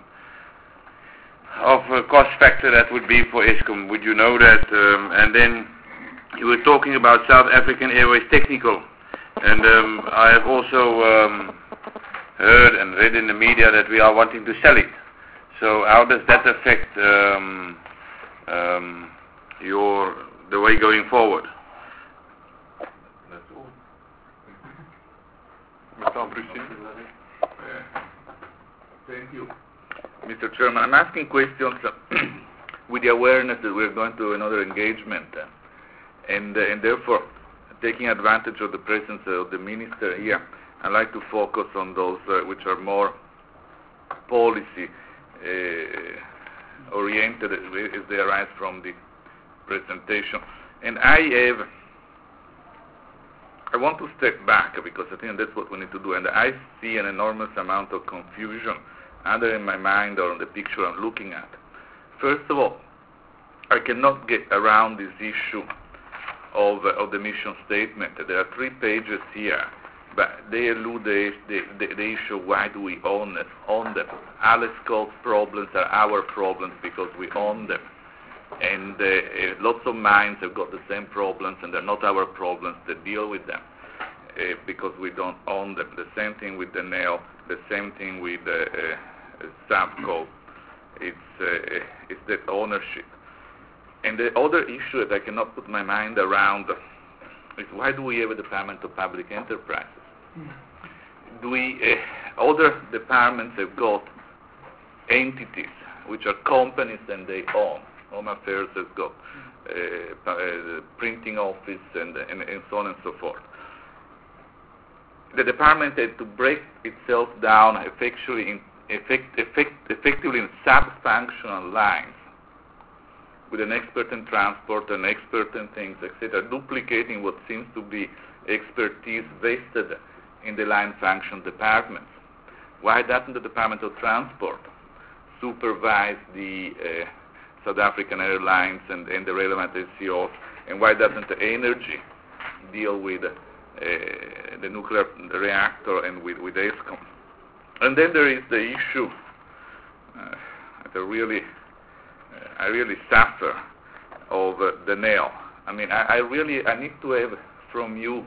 a cost factor that would be for Eskom? Would you know that? And then you were talking about South African Airways Technical, and I have also heard and read in the media that we are wanting to sell it. So how does that affect the way going forward? That's all. Mr. Ambrosini. Thank you. Mr. Chairman, I'm asking questions with the awareness that we're going to another engagement, and therefore, taking advantage of the presence of the Minister here, I'd like to focus on those which are more policy oriented as they arise from the presentation. And I want to step back because I think that's what we need to do. And I see an enormous amount of confusion either in my mind or in the picture I'm looking at. First of all, I cannot get around this issue of the mission statement. There are 3 pages here, but they elude the issue, why do we own them? Alex Cole's problems are our problems because we own them. And lots of mines have got the same problems, and they're not our problems to deal with them because we don't own them. The same thing with the Denel, the same thing with Sapco. It's that ownership. And the other issue that I cannot put my mind around is why do we have a Department of Public Enterprises? Other departments have got entities which are companies and they own. Home Affairs has got printing office and so on and so forth. The department had to break itself down effectively in sub-functional lines with an expert in transport, an expert in things, etc., duplicating what seems to be expertise vested in the line function departments. Why doesn't the Department of Transport supervise the South African Airlines and the relevant SCOs, and why doesn't the energy deal with the nuclear reactor and with Eskom? And then there is the issue that I really suffer of the Denel. I mean, I need to have from you,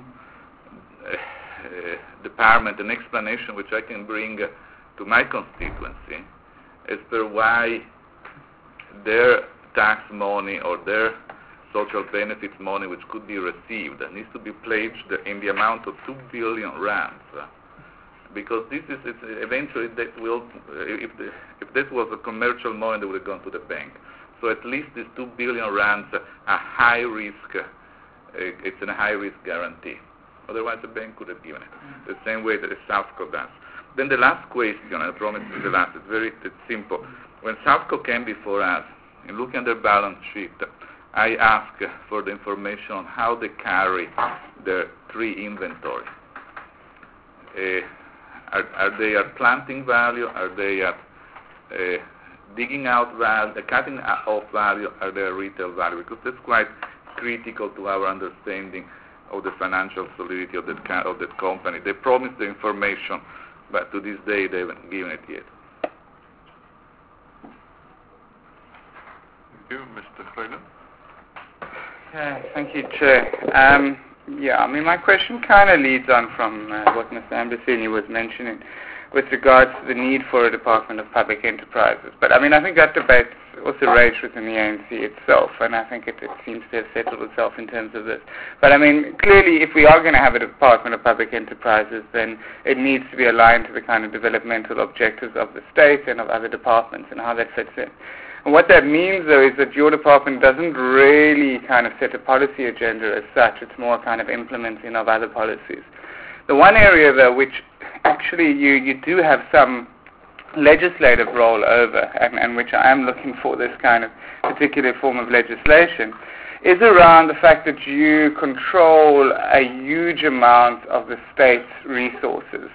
department, an explanation which I can bring to my constituency as per why their tax money or their social benefits money which could be received needs to be pledged in the amount of 2 billion rands because this is eventually that will, if this was a commercial model, they would have gone to the bank. So at least these 2 billion rands are high risk. It's a high risk guarantee. Otherwise, the bank could have given it the same way that the Southco does. Then the last question, I promise you the last. It's simple. When Southco came before us, in looking at their balance sheet, I asked for the information on how they carry their tree inventory. Are they at planting value? Are they at digging out value, cutting off value? Are they at retail value? Because that's quite critical to our understanding of the financial solidity of that company. They promised the information, but to this day they haven't given it yet. Thank you, Mr. Greyland. Okay, thank you, Chair. My question kind of leads on from what Mr. Ambasini was mentioning with regards to the need for a Department of Public Enterprises. But I think that debate also raged within the ANC itself, and I think it seems to have settled itself in terms of this. But clearly, if we are going to have a Department of Public Enterprises, then it needs to be aligned to the kind of developmental objectives of the state and of other departments and how that fits in. And what that means, though, is that your department doesn't really kind of set a policy agenda as such. It's more kind of implementing of other policies. The one area, though, which actually you do have some legislative role over, and which I am looking for this kind of particular form of legislation, is around the fact that you control a huge amount of the state's resources.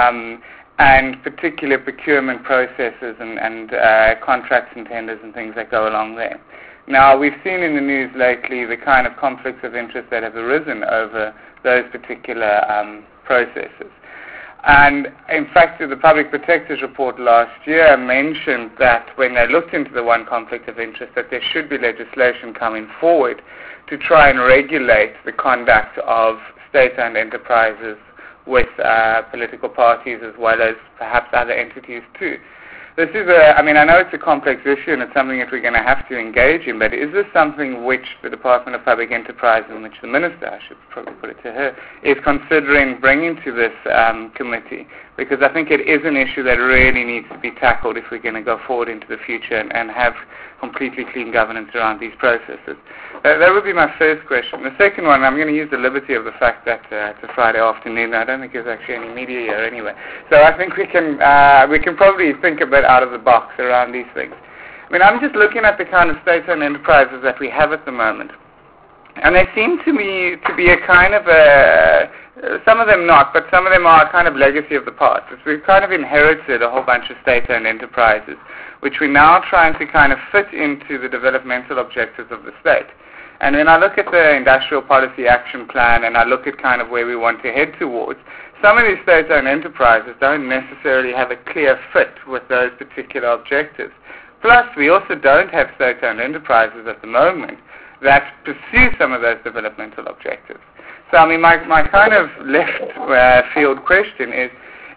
And particular procurement processes and contracts and tenders and things that go along there. Now, we've seen in the news lately the kind of conflicts of interest that have arisen over those particular processes. And in fact, the Public Protector's report last year mentioned that when they looked into the one conflict of interest, that there should be legislation coming forward to try and regulate the conduct of state-owned enterprises with political parties as well as perhaps other entities too. This is I know it's a complex issue and it's something that we're going to have to engage in, but is this something which the Department of Public Enterprise, in which the Minister, I should probably put it to her, is considering bringing to this committee? Because I think it is an issue that really needs to be tackled if we're going to go forward into the future and have completely clean governance around these processes. That would be my first question. The second one, I'm going to use the liberty of the fact that it's a Friday afternoon. I don't think there's actually any media here anyway. So I think we can probably think a bit out of the box around these things. I'm just looking at the kind of state-owned enterprises that we have at the moment. And they seem to me to be a kind of some of them not, but some of them are a kind of legacy of the past. We've kind of inherited a whole bunch of state-owned enterprises, which we're now trying to kind of fit into the developmental objectives of the state. And when I look at the Industrial Policy Action Plan and I look at kind of where we want to head towards, some of these state-owned enterprises don't necessarily have a clear fit with those particular objectives. Plus, we also don't have state-owned enterprises at the moment that pursue some of those developmental objectives. So, my kind of left field question is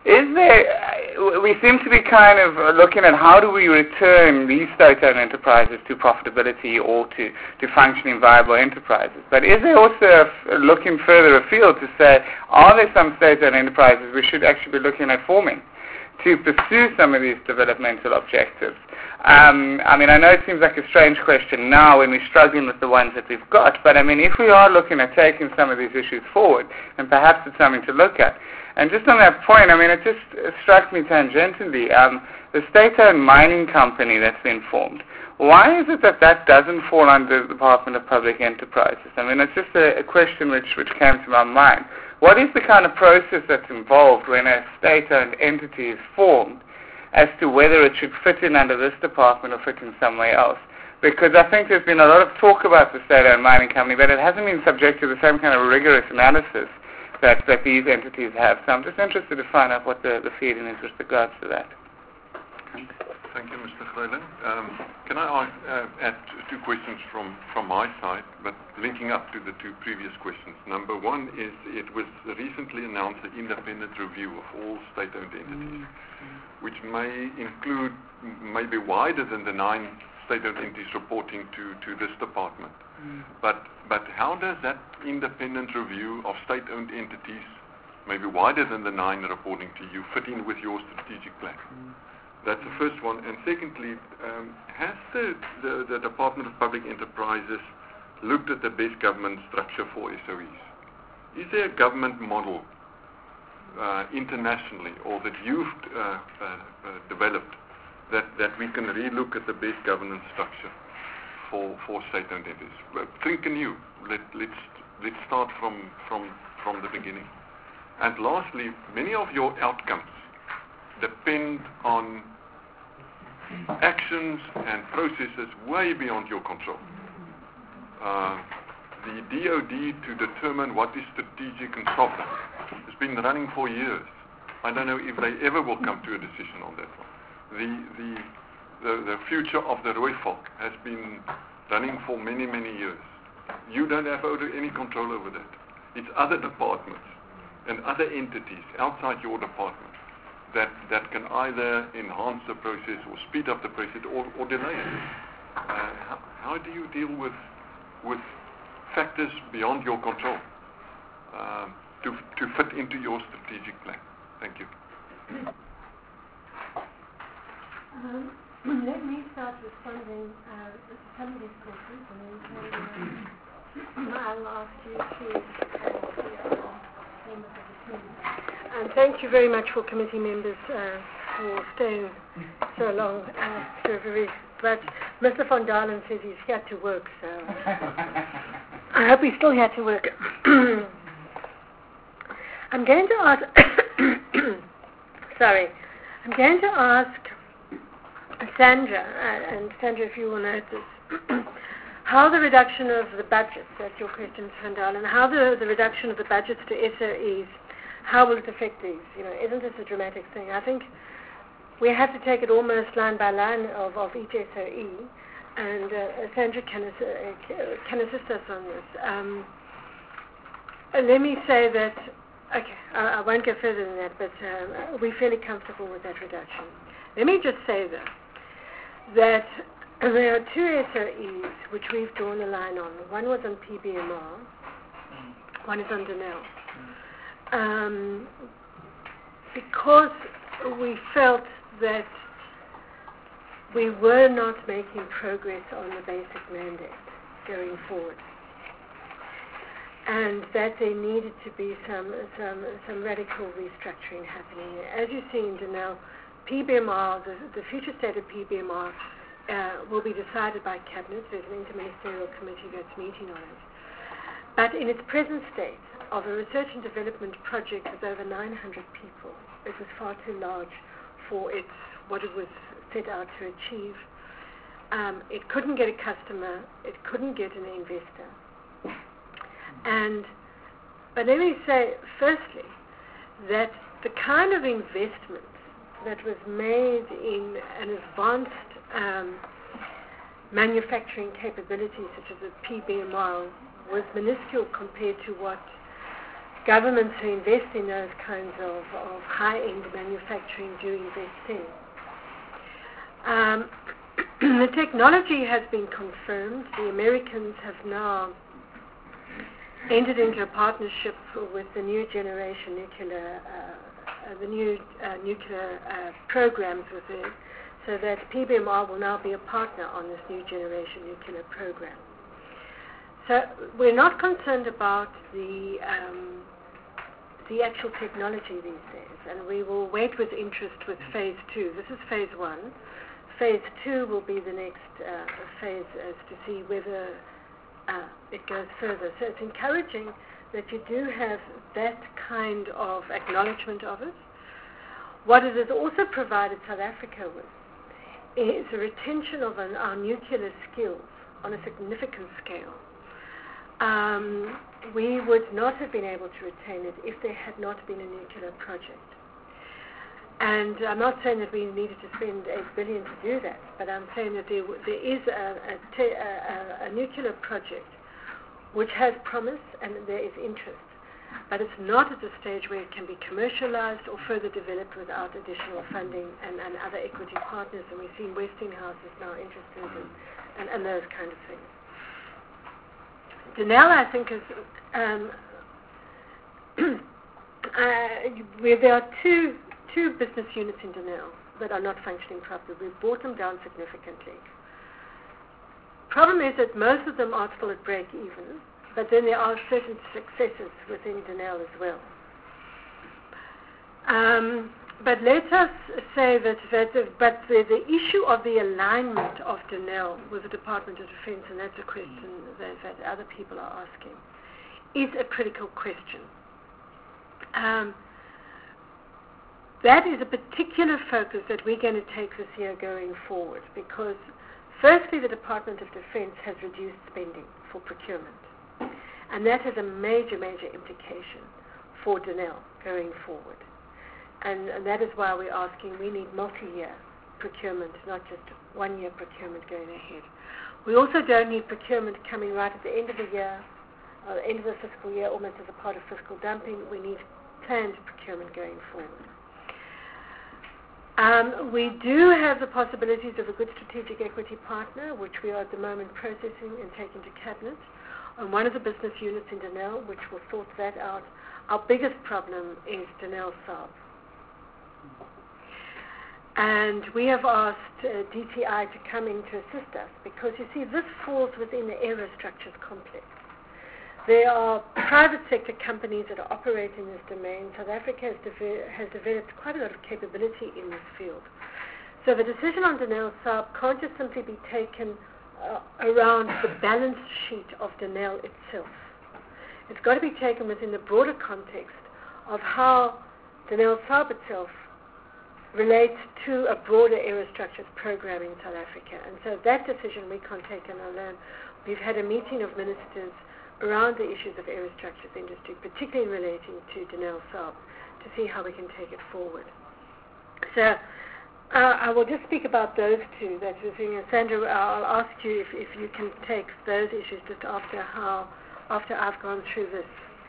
there, we seem to be kind of looking at how do we return these state-owned enterprises to profitability or to functioning viable enterprises. But is there also looking further afield to say, are there some state-owned enterprises we should actually be looking at forming to pursue some of these developmental objectives? I know it seems like a strange question now when we're struggling with the ones that we've got, but if we are looking at taking some of these issues forward, then perhaps it's something to look at. And just on that point, it just struck me tangentially, the state-owned mining company that's been formed, why is it that doesn't fall under the Department of Public Enterprises? It's just a question which came to my mind. What is the kind of process that's involved when a state-owned entity is formed as to whether it should fit in under this department or fit in somewhere else? Because I think there's been a lot of talk about the state-owned mining company, but it hasn't been subject to the same kind of rigorous analysis that these entities have. So I'm just interested to find out what the feeling is with regards to that. Thanks. Thank you, Mr. Greyland. Can I add two questions from my side, but linking up to the two previous questions. Number one is it was recently announced an independent review of all state-owned entities, which may include maybe wider than the 9 state-owned entities reporting to this department. But how does that independent review of state-owned entities maybe wider than the 9 reporting to you, fit in with your strategic plan? That's the first one. And secondly, has the Department of Public Enterprises looked at the best government structure for SOEs? Is there a government model internationally or that you've developed that we can relook at the best governance structure for state-owned entities? Think anew. Let's start from the beginning. And lastly, many of your outcomes depend on actions and processes way beyond your control. The DOD to determine what is strategic and sovereign has been running for years. I don't know if they ever will come to a decision on that one. The future of the Rooivalk has been running for many, many years. You don't have any control over that. It's other departments and other entities outside your department that can either enhance the process or speed up the process or delay it. How do you deal with factors beyond your control to fit into your strategic plan? Thank you. Let me start responding to some of these questions, and then I'll ask you to members of the team. And thank you very much for committee members for staying so long. But Mr. Van Dalen says he's here to work, so I hope he's still here to work. I'm going to ask, I'm going to ask Sandra, and Sandra, if you will note this, how the reduction of the budgets, that's your question, Van Dalen, how the reduction of the budgets to SOEs, how will it affect these? Isn't this a dramatic thing? I think we have to take it almost line by line of each SOE, and Sandra can assist us on this. Let me say that, okay, I won't go further than that, but we're fairly comfortable with that reduction. Let me just say, though, that there are 2 SOEs which we've drawn a line on. One was on PBMR, one is on Denel. Because we felt that we were not making progress on the basic mandate going forward, and that there needed to be some radical restructuring happening. As you see in Denel, PBMR, the future state of PBMR will be decided by Cabinet. There's an interministerial committee that's meeting on it. But in its present state of a research and development project with over 900 people, it was far too large for what it was set out to achieve. It couldn't get a customer. It couldn't get an investor. But let me say, firstly, that the kind of investment that was made in an advanced manufacturing capability such as a PBMR was minuscule compared to what governments who invest in those kinds of high-end manufacturing do invest in. The technology has been confirmed. The Americans have now entered into a partnership with the new generation nuclear programs with it, so that PBMR will now be a partner on this new generation nuclear program. So we're not concerned about the actual technology these days, and we will wait with interest with phase 2. This is phase 1. Phase 2 will be the next phase as to see whether it goes further. So it's encouraging that you do have that kind of acknowledgement of it. What it has also provided South Africa with is a retention of our nuclear skills on a significant scale. We would not have been able to retain it if there had not been a nuclear project. And I'm not saying that we needed to spend $8 billion to do that, but I'm saying that there is a nuclear project which has promise and there is interest. But it's not at the stage where it can be commercialized or further developed without additional funding and other equity partners. And we've seen Westinghouse is now interested and those kind of things. Denel, I think, is there are two business units in Denel that are not functioning properly. We've brought them down significantly. Problem is that most of them are still at break even, but then there are certain successes within Denel as well. But let us say that the issue of the alignment of Denel with the Department of Defense, and that's a question that other people are asking, is a critical question. That is a particular focus that we're going to take this year going forward, because firstly, the Department of Defense has reduced spending for procurement, and that has a major implication for Denel going forward. And that is why we're asking, we need multi-year procurement, not just one-year procurement going ahead. We also don't need procurement coming right at the end of the year, end of the fiscal year, almost as a part of fiscal dumping. We need planned procurement going forward. We do have the possibilities of a good strategic equity partner, which we are at the moment processing and taking to Cabinet, on one of the business units in Denel, which will sort that out. Our biggest problem is Denel Saab. And we have asked DTI to come in to assist us, because you see, this falls within the aerostructures complex. There are private sector companies that are operating in this domain. South Africa has developed quite a lot of capability in this field. So the decision on Denel Saab can't just simply be taken around the balance sheet of Denel itself. It's got to be taken within the broader context of how Denel Saab itself relates to a broader aerostructures program in South Africa. And so that decision we can't take on our own. We've had a meeting of ministers around the issues of aerostructures industry, particularly relating to Denel Saab, to see how we can take it forward. So I will just speak about those two. That's the thing. Sandra, I'll ask you if you can take those issues just after I've gone through this.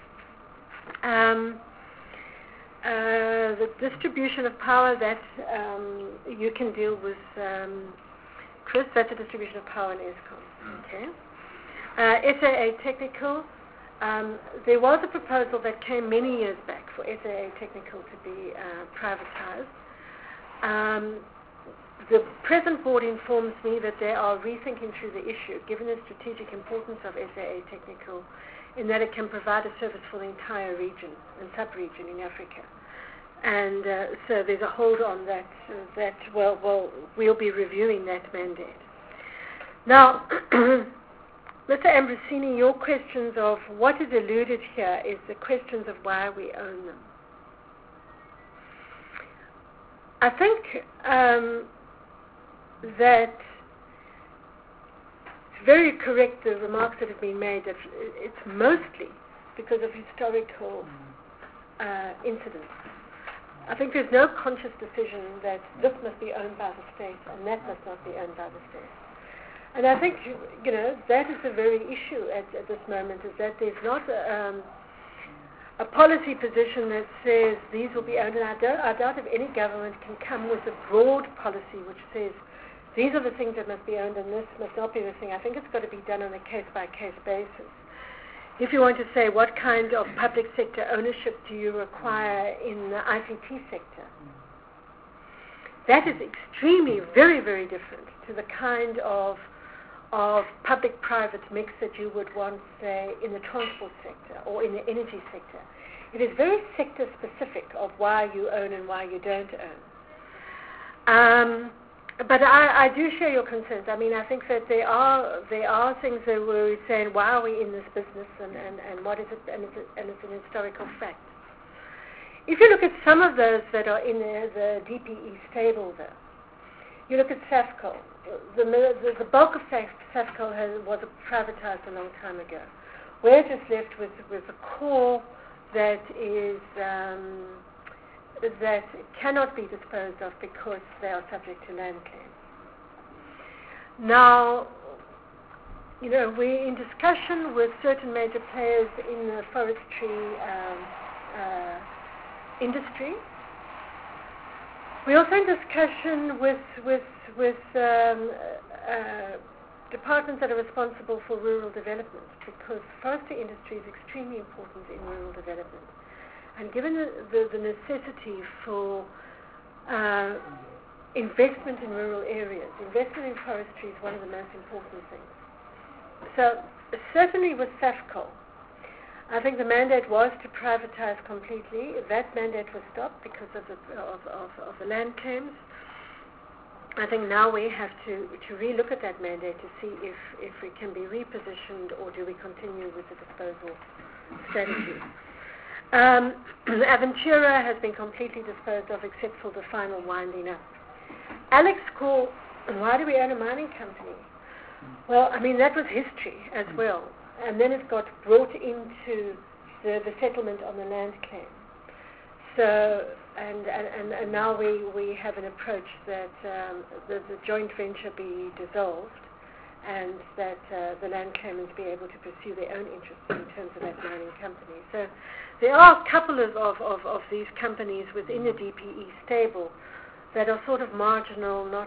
The distribution of power, that you can deal with, Chris. That's a distribution of power in Eskom. Okay. SAA Technical, there was a proposal that came many years back for SAA Technical to be privatized. The present board informs me that they are rethinking through the issue, given the strategic importance of SAA Technical, in that it can provide a service for the entire region and sub-region in Africa. And so there's a hold on that, we'll be reviewing that mandate. Now, Mr. Ambrosini, your questions of what is alluded here is the questions of why we own them. I think that it's very correct, the remarks that have been made, that it's mostly because of historical incidents. I think there's no conscious decision that this must be owned by the state and that must not be owned by the state. And I think, that is the very issue at this moment, is that there's not a policy position that says these will be owned. And I doubt if any government can come with a broad policy which says these are the things that must be owned and this must not be the thing. I think it's got to be done on a case-by-case basis. If you want to say what kind of public sector ownership do you require in the ICT sector, that is extremely, very, very different to the kind of public-private mix that you would want, say, in the transport sector or in the energy sector. It is very sector-specific of why you own and why you don't own. But I do share your concerns. I mean, I think that there are things that we're saying, why are we in this business and what is it, and it's an historical fact. If you look at some of those that are in the DPE stable there, you look at Safco. The bulk of Safco was privatized a long time ago. We're just left with a core that is that cannot be disposed of because they are subject to land claims. Now, we're in discussion with certain major players in the forestry industry. We're also in discussion with departments that are responsible for rural development, because forestry industry is extremely important in rural development. and given the necessity for investment in rural areas, investment in forestry is one of the most important things. So certainly with Safcol, I think the mandate was to privatize completely. That mandate was stopped because of the land claims. I think now we have to relook at that mandate to see if it can be repositioned or do we continue with the disposal strategy. Aventura has been completely disposed of except for the final winding up. Alex Core, why do we own a mining company? Well, I mean, that was history as well. And then it got brought into the settlement on the land claim. So, and now we have an approach that the joint venture be dissolved and that the land claimants be able to pursue their own interests in terms of that mining company. So there are a couple of these companies within the DPE stable that are sort of marginal, not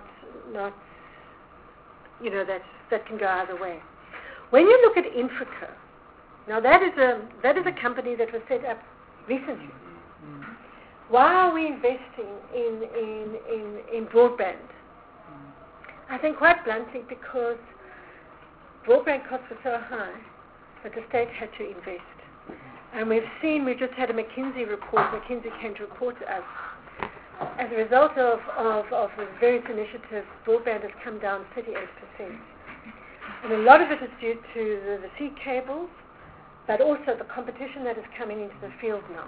that can go either way. When you look at Infraco, now that is a company that was set up recently. Why are we investing in broadband? I think quite bluntly because broadband costs were so high that the state had to invest. And we've just had a McKinsey report. McKinsey came to report to us. As a result of the various initiatives, broadband has come down 38%. And a lot of it is due to the sea cables, but also the competition that is coming into the field now.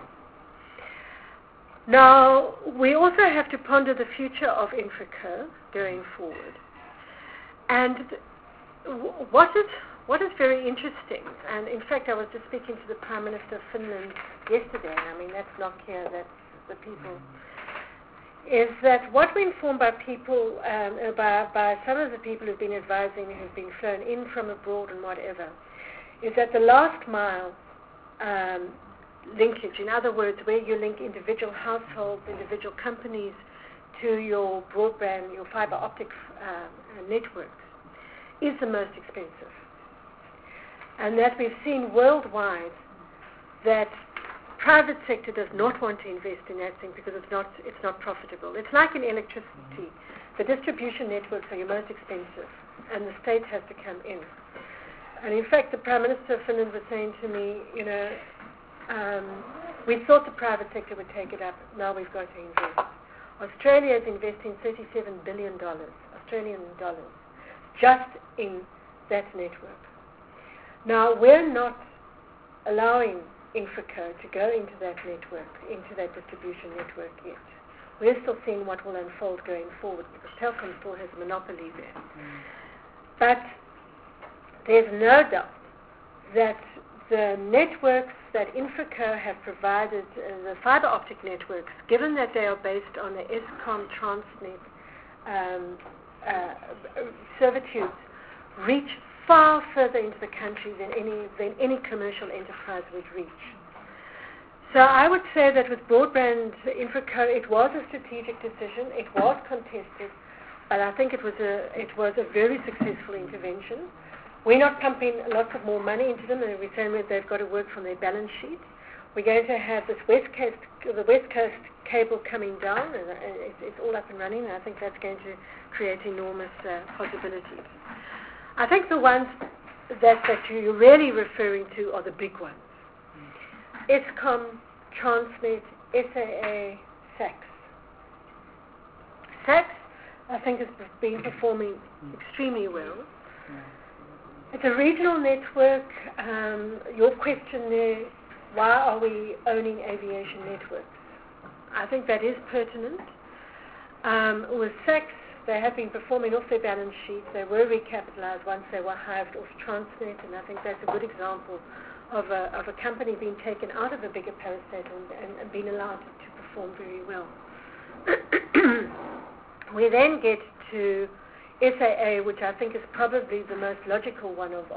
Now, we also have to ponder the future of Infraco going forward. And what is very interesting, and in fact I was just speaking to the Prime Minister of Finland yesterday, I mean that's not here, that's the people, is that what we're informed by people, by some of the people who've been advising, who've been flown in from abroad and whatever, is that the last mile linkage, in other words, where you link individual households, individual companies to your broadband, your fiber optic networks, is the most expensive. And that we've seen worldwide that private sector does not want to invest in that thing because it's not profitable. It's like in electricity. The distribution networks are your most expensive, and the state has to come in. And in fact, the Prime Minister of Finland was saying to me, we thought the private sector would take it up. Now we've got to invest. Australia is investing $37 billion, Australian dollars, just in that network. Now, we're not allowing Infraco to go into that network, into that distribution network yet. We're still seeing what will unfold going forward because Telkom still has a monopoly there. But there's no doubt that the networks that Infraco have provided, the fiber optic networks, given that they are based on the Eskom Transnet servitudes, reach far further into the country than any commercial enterprise would reach. So I would say that with broadband Infraco, it was a strategic decision. It was contested, but I think it was a very successful intervention. We're not pumping lots of more money into them, and we're saying that they've got to work from their balance sheet. We're going to have the West Coast cable coming down, and it's all up and running, and I think that's going to create enormous possibilities. I think the ones that you're really referring to are the big ones. Eskom, Transnet, SAA, SACS. SACS, I think, has been performing extremely well. It's a regional network. Your question there, why are we owning aviation networks? I think that is pertinent. With SACS, they have been performing off their balance sheets. They were recapitalized once they were hived off Transnet, and I think that's a good example of a company being taken out of a bigger parastatal and being allowed to perform very well. We then get to SAA, which I think is probably the most logical one of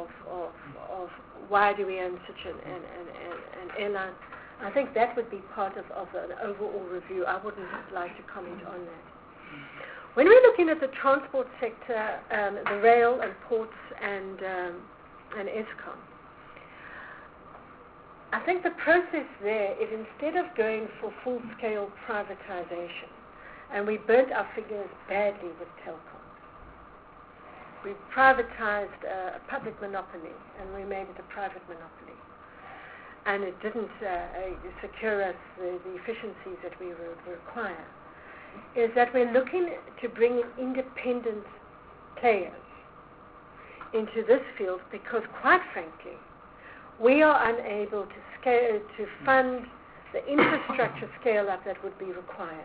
why do we own such an airline. I think that would be part of an overall review. I wouldn't like to comment on that. When we're looking at the transport sector, the rail and ports and Eskom, I think the process there is, instead of going for full-scale privatization, and we burnt our fingers badly with Telkom. We privatized a public monopoly, and we made it a private monopoly. And it didn't secure us the efficiencies that we require. Is that we're looking to bring independent players into this field because, quite frankly, we are unable to fund the infrastructure scale-up that would be required.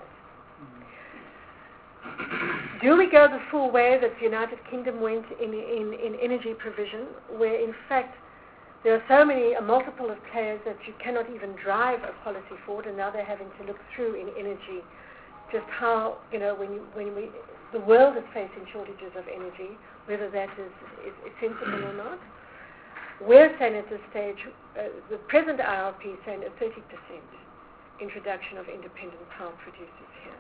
Do we go the full way that the United Kingdom went in energy provision, where in fact there are so many, a multiple of players that you cannot even drive a policy forward, and now they're having to look through in energy just how, when the world is facing shortages of energy, whether that is sensible or not. We're saying at this stage, the present IRP is saying a 30% introduction of independent power producers here.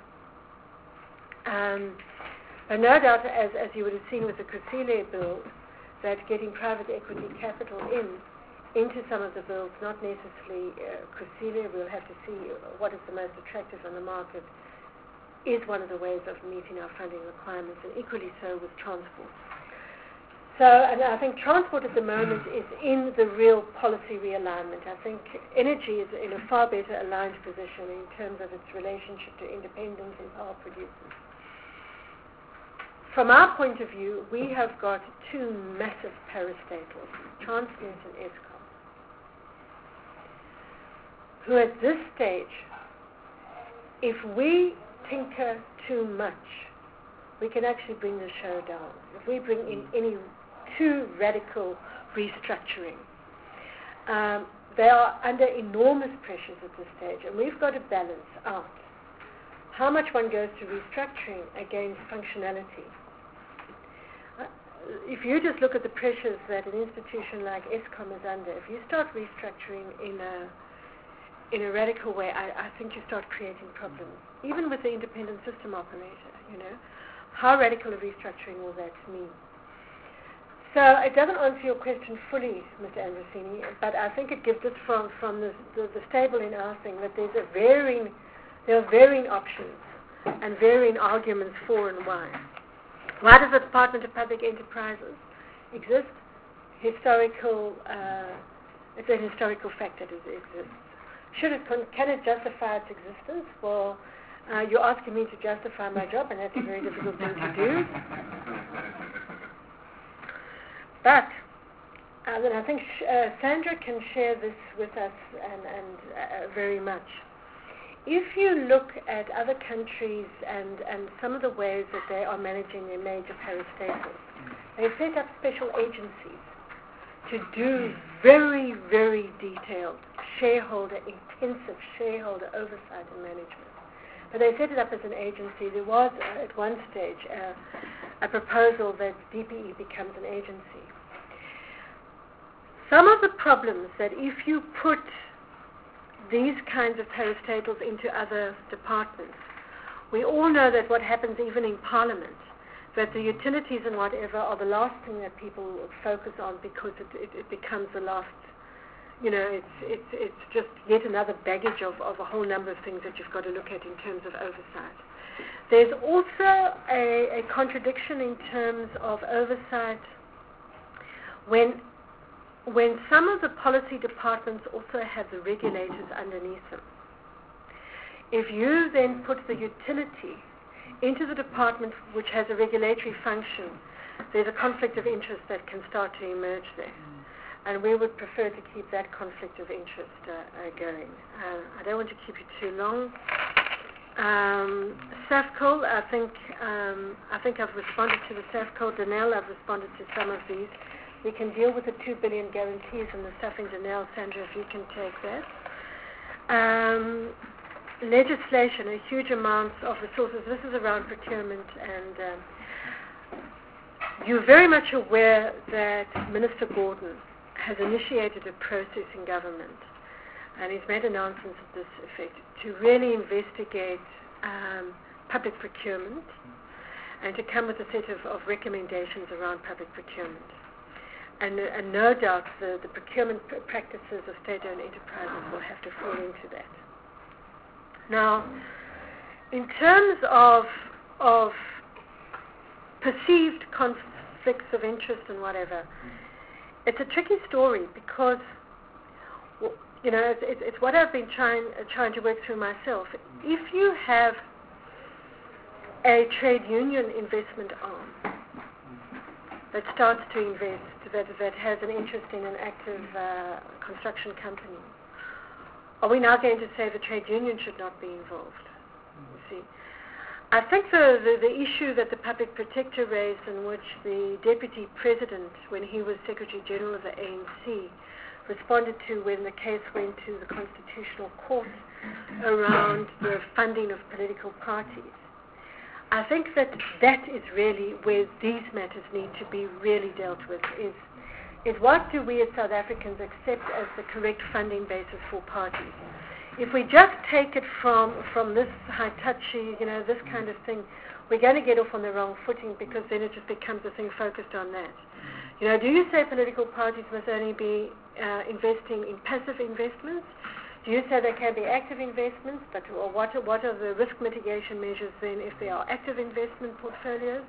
But no doubt, as you would have seen with the Kusile bill, that getting private equity capital into some of the bills, not necessarily Kusile, we'll have to see what is the most attractive on the market, is one of the ways of meeting our funding requirements, and equally so with transport. So, and I think transport at the moment is in the real policy realignment. I think energy is in a far better aligned position in terms of its relationship to independence and power producers. From our point of view, we have got two massive parastatals, Transnet and Eskom, who at this stage, if we tinker too much, we can actually bring the show down. If we bring in any too radical restructuring, they are under enormous pressures at this stage, and we've got to balance out how much one goes to restructuring against functionality. If you just look at the pressures that an institution like Eskom is under, if you start restructuring in a radical way, I think you start creating problems. Even with the independent system operator, how radical a restructuring will that mean? So it doesn't answer your question fully, Mr. Ambrosini, but I think it gives us from the stable in our thing that there are varying options and varying arguments for and why. Why does the Department of Public Enterprises exist? It's a historical fact that it exists. Can it justify its existence? Well, you're asking me to justify my job, and that's a very difficult thing to do. But then I think Sandra can share this with us and very much. If you look at other countries and some of the ways that they are managing their major parastatals, they set up special agencies to do very, very detailed intensive shareholder oversight and management. But they set it up as an agency. There was, at one stage, a proposal that DPE becomes an agency. Some of the problems that if you put these kinds of parastatals into other departments, we all know that what happens even in Parliament, that the utilities and whatever are the last thing that people focus on because it becomes the last, it's just yet another baggage of a whole number of things that you've got to look at in terms of oversight. There's also a contradiction in terms of oversight when some of the policy departments also have the regulators underneath them. If you then put the utility into the department which has a regulatory function, there's a conflict of interest that can start to emerge there. And we would prefer to keep that conflict of interest going. I don't want to keep you too long. SAFCOL, I think I've responded to the SAFCOL. Denel, I've responded to some of these. We can deal with the 2 billion guarantees and the stuff in Denel. Sandra, if you can take that. Legislation, a huge amount of resources. This is around procurement, and you're very much aware that Minister Gordon has initiated a process in government, and he's made announcements of this effect, to really investigate public procurement and to come with a set of recommendations around public procurement. and no doubt the procurement practices of state-owned enterprises will have to fall into that. Now, in terms of perceived conflicts of interest and whatever, it's a tricky story because, it's what I've been trying to work through myself. If you have a trade union investment arm that starts to invest, that has an interest in an active construction company, are we now going to say the trade union should not be involved? You see, I think the issue that the public protector raised, in which the deputy president, when he was Secretary General of the ANC, responded to when the case went to the Constitutional Court around the funding of political parties, I think that is really where these matters need to be really dealt with, is what do we as South Africans accept as the correct funding basis for parties? If we just take it from this high-touchy, this kind of thing, we're going to get off on the wrong footing, because then it just becomes a thing focused on that. Do you say political parties must only be investing in passive investments? Do you say there can be active investments, but what are the risk mitigation measures then if there are active investment portfolios?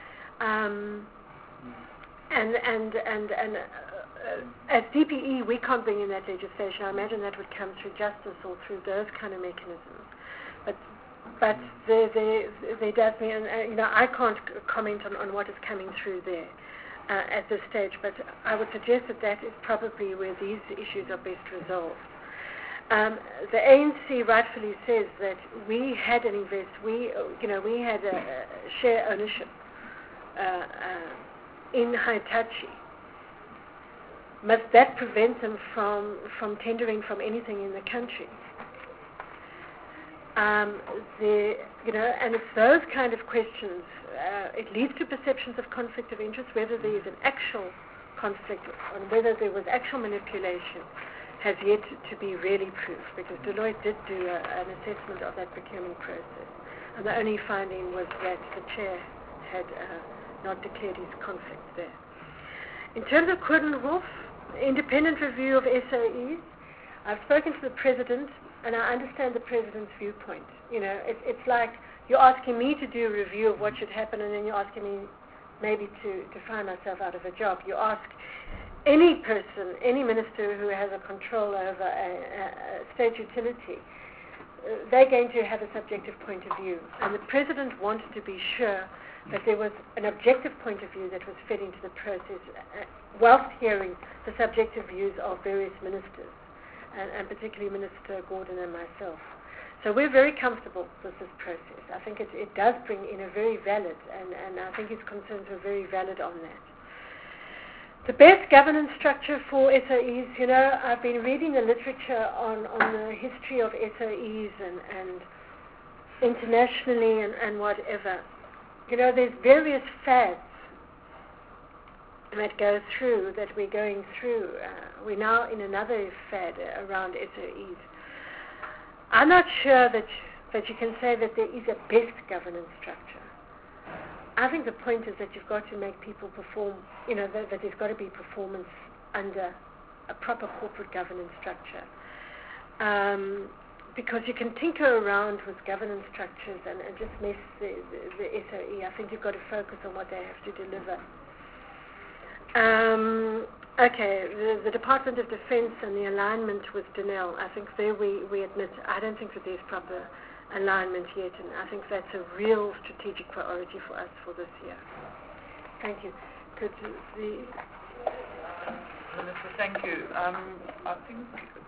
As DPE, we can't bring in that legislation. I imagine that would come through justice or through those kind of mechanisms. But there does be, and I can't comment on what is coming through there at this stage. But I would suggest that is probably where these issues are best resolved. The ANC rightfully says that we had an we had a share ownership in Hitachi. Must that prevent them from tendering from anything in the country? And it's those kind of questions. It leads to perceptions of conflict of interest, whether there is an actual conflict and whether there was actual manipulation has yet to be really proved, because Deloitte did do an assessment of that procurement process, and the only finding was that the chair had not declared his conflict there. In terms of Coudenhove, independent review of SOEs, I've spoken to the president, and I understand the president's viewpoint. It's like you're asking me to do a review of what should happen, and then you're asking me maybe to find myself out of a job. You ask any person, any minister who has a control over a state utility, they're going to have a subjective point of view. And the president wanted to be sure that there was an objective point of view that was fed into the process, whilst hearing the subjective views of various ministers, and particularly Minister Gordon and myself. So we're very comfortable with this process. I think it does bring in a very valid, and I think his concerns were very valid on that. The best governance structure for SOEs, I've been reading the literature on the history of SOEs and internationally and whatever. There's various fads that go through, that we're going through. We're now in another fad around SOEs. I'm not sure that you can say that there is a best governance structure. I think the point is that you've got to make people perform, that there's got to be performance under a proper corporate governance structure. Because you can tinker around with governance structures and just mess the SOE. I think you've got to focus on what they have to deliver. The Department of Defense and the alignment with Denel, I think there we admit, I don't think that there's proper alignment yet, and I think that's a real strategic priority for us for this year. Thank you. Minister, thank you. I think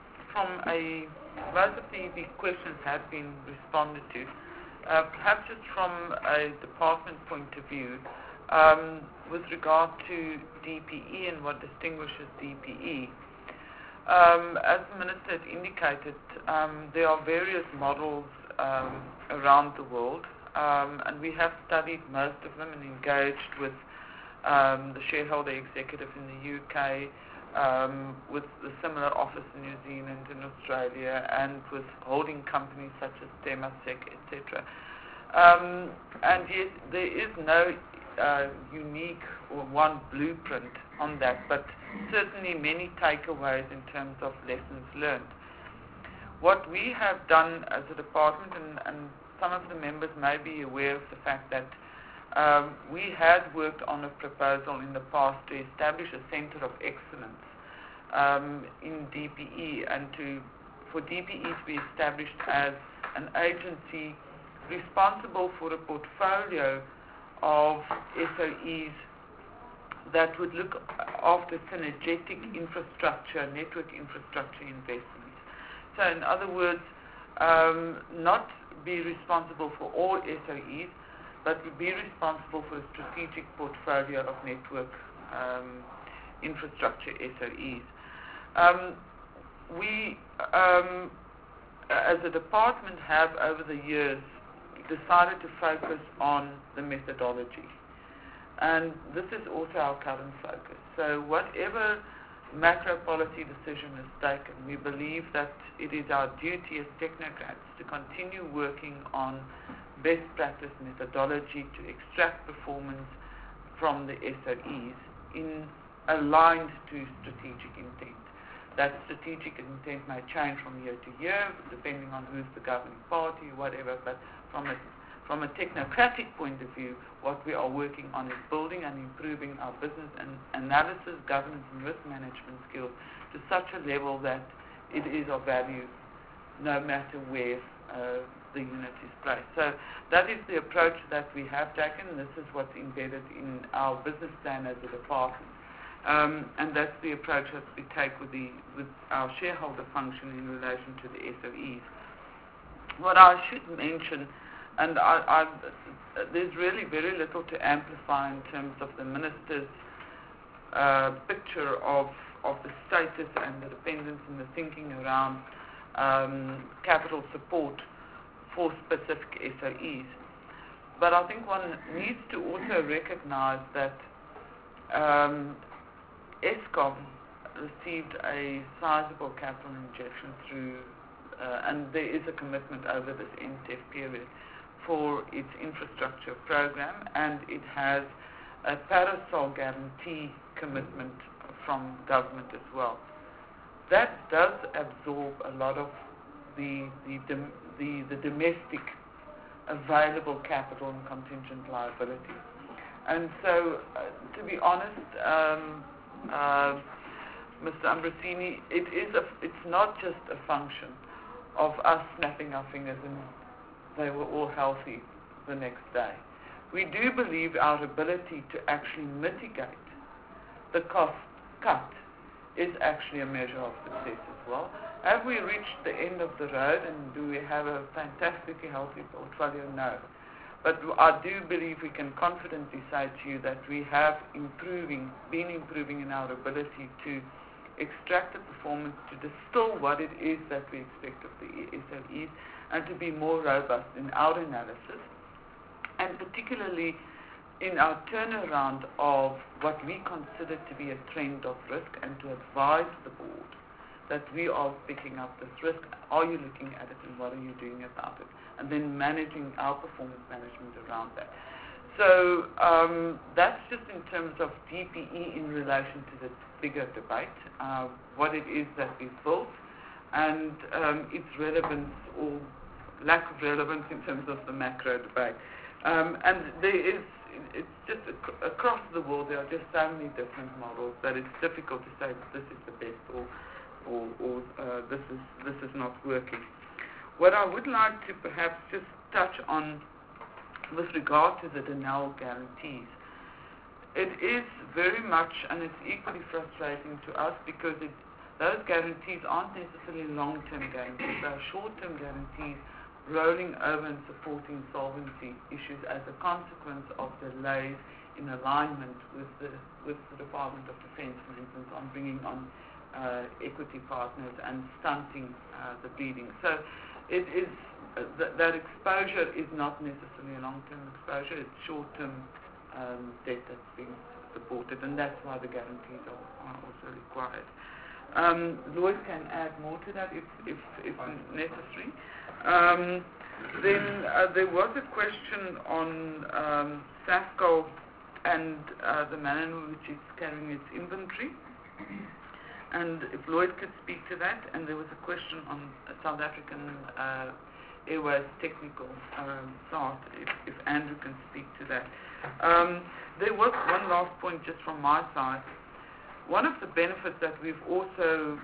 most of the questions have been responded to. Perhaps just from a department point of view, with regard to DPE and what distinguishes DPE, as the Minister had indicated, there are various models around the world, and we have studied most of them and engaged with the shareholder executive in the UK, with the similar office in New Zealand and Australia, and with holding companies such as Temasek, etc. And yet there is no unique or one blueprint on that, but certainly many takeaways in terms of lessons learned. What we have done as a department, and some of the members may be aware of the fact that we had worked on a proposal in the past to establish a center of excellence in DPE, and for DPE to be established as an agency responsible for a portfolio of SOEs that would look after synergetic infrastructure, network infrastructure investments. So in other words, not be responsible for all SOEs, but would be responsible for a strategic portfolio of network infrastructure SOEs. We, as a department, have over the years decided to focus on the methodology. And this is also our current focus. So whatever macro policy decision is taken, we believe that it is our duty as technocrats to continue working on best practice methodology to extract performance from the SOEs aligned to strategic intent. That strategic intent may change from year to year, depending on who's the governing party or whatever, but from a technocratic point of view, what we are working on is building and improving our business and analysis, governance and risk management skills to such a level that it is of value no matter where the unit is placed. So that is the approach that we have taken, and this is what's embedded in our business plan as a department. And that's the approach that we take with our shareholder function in relation to the SOEs. What I should mention, and there's really very little to amplify in terms of the Minister's picture of the status and the dependence and the thinking around capital support for specific SOEs. But I think one needs to also recognize that Eskom received a sizable capital injection through, and there is a commitment over this NTEF period for its infrastructure program, and it has a parasol guarantee commitment from government as well. That does absorb a lot of the domestic available capital and contingent liability. And so, to be honest, Mr. Ambrosini, it's not just a function of us snapping our fingers and they were all healthy the next day. We do believe our ability to actually mitigate the cost cut is actually a measure of success as well. Have we reached the end of the road, and do we have a fantastically healthy portfolio? No. But I do believe we can confidently say to you that we have been improving in our ability to extract the performance, to distill what it is that we expect of the SOEs, and to be more robust in our analysis, and particularly in our turnaround of what we consider to be a trend of risk, and to advise the board that we are picking up this risk. Are you looking at it, and what are you doing about it? And then managing our performance management around that. So that's just in terms of DPE in relation to the bigger debate, what it is that we've built, and its relevance or lack of relevance in terms of the macro debate. And it's just across the world, there are just so many different models that it's difficult to say that this is the best or this is not working. What I would like to perhaps just touch on with regard to the Denel guarantees, it is very much, and it's equally frustrating to us, because those guarantees aren't necessarily long-term guarantees. They are short-term guarantees rolling over and supporting solvency issues as a consequence of delays in alignment with the Department of Defense, for instance, on bringing on equity partners and stunting the bleeding. So it is that exposure is not necessarily a long-term exposure. It's short-term debt that's being supported, and that's why the guarantees are also required. Lloyd can add more to that if necessary. Then there was a question on SAFCO and the manner in which it's carrying its inventory. And if Lloyd could speak to that, and there was a question on South African Airways technical start, if Andrew can speak to that. There was one last point just from my side. One of the benefits that we've also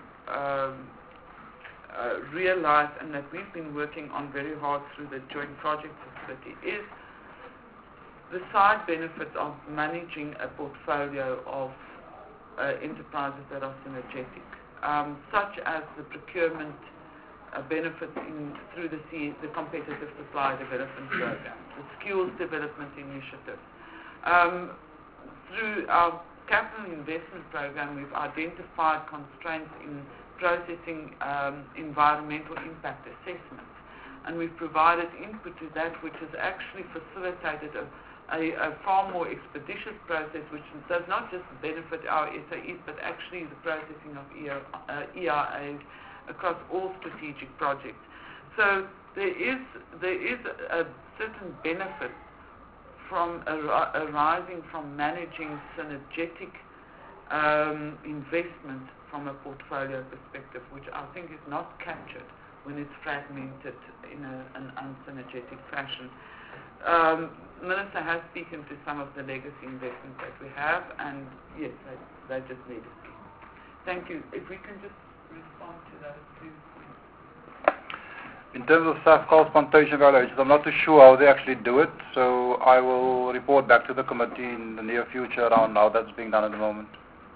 realized and that we've been working on very hard through the joint project facility is the side benefits of managing a portfolio of enterprises that are synergetic, such as the procurement benefits through the competitive supply development program, the skills development initiative. Through our capital investment program, we've identified constraints in processing environmental impact assessments, and we've provided input to that, which has actually facilitated a far more expeditious process, which does not just benefit our SAEs, but actually the processing of ERAs across all strategic projects. So there is a certain benefit from arising from managing synergetic investment from a portfolio perspective, which I think is not captured when it's fragmented in an unsynergetic fashion. Minister has spoken to some of the legacy investments that we have, and yes, they just need to speak. Thank you. If we can just respond to those two points. In terms of staff correspondence evaluations, I'm not too sure how they actually do it, so I will report back to the committee in the near future around how that's being done at the moment.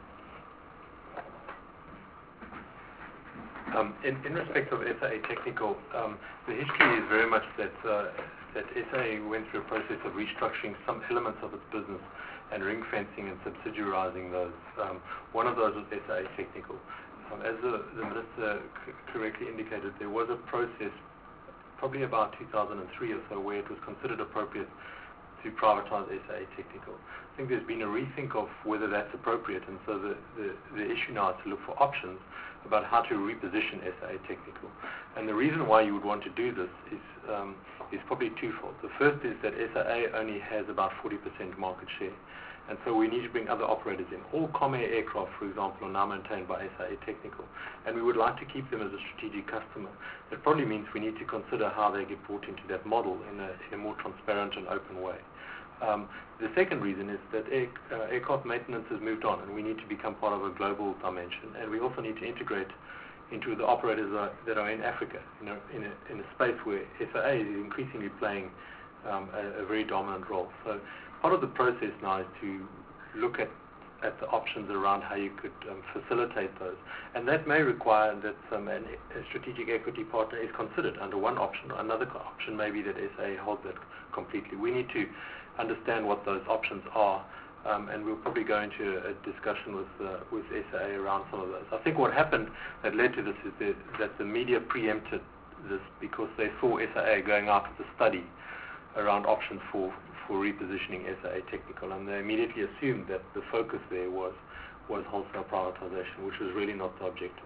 In respect of SAA Technical, the history is very much that SAA went through a process of restructuring some elements of its business and ring fencing and subsidiarizing those. One of those was SAA Technical. As the Minister correctly indicated, there was a process probably about 2003 or so where it was considered appropriate to privatize SAA Technical. I think there's been a rethink of whether that's appropriate, and so the issue now is to look for options about how to reposition SAA Technical. And the reason why you would want to do this is probably twofold. The first is that SAA only has about 40% market share, and so we need to bring other operators in. All Comair aircraft, for example, are now maintained by SAA Technical, and we would like to keep them as a strategic customer. That probably means we need to consider how they get brought into that model in a more transparent and open way. The second reason is that aircraft maintenance has moved on, and we need to become part of a global dimension, and we also need to integrate into the operators that are in Africa, in a space where SAA is increasingly playing a very dominant role. So part of the process now is to look at the options around how you could facilitate those, and that may require that a strategic equity partner is considered under one option. Another option may be that SAA holds that completely. We need to understand what those options are, and we'll probably go into a discussion with SAA around some of those. I think what happened that led to this is that the media preempted this because they saw SAA going out with a study around options for repositioning SAA Technical, and they immediately assumed that the focus there was wholesale privatization, which was really not the objective.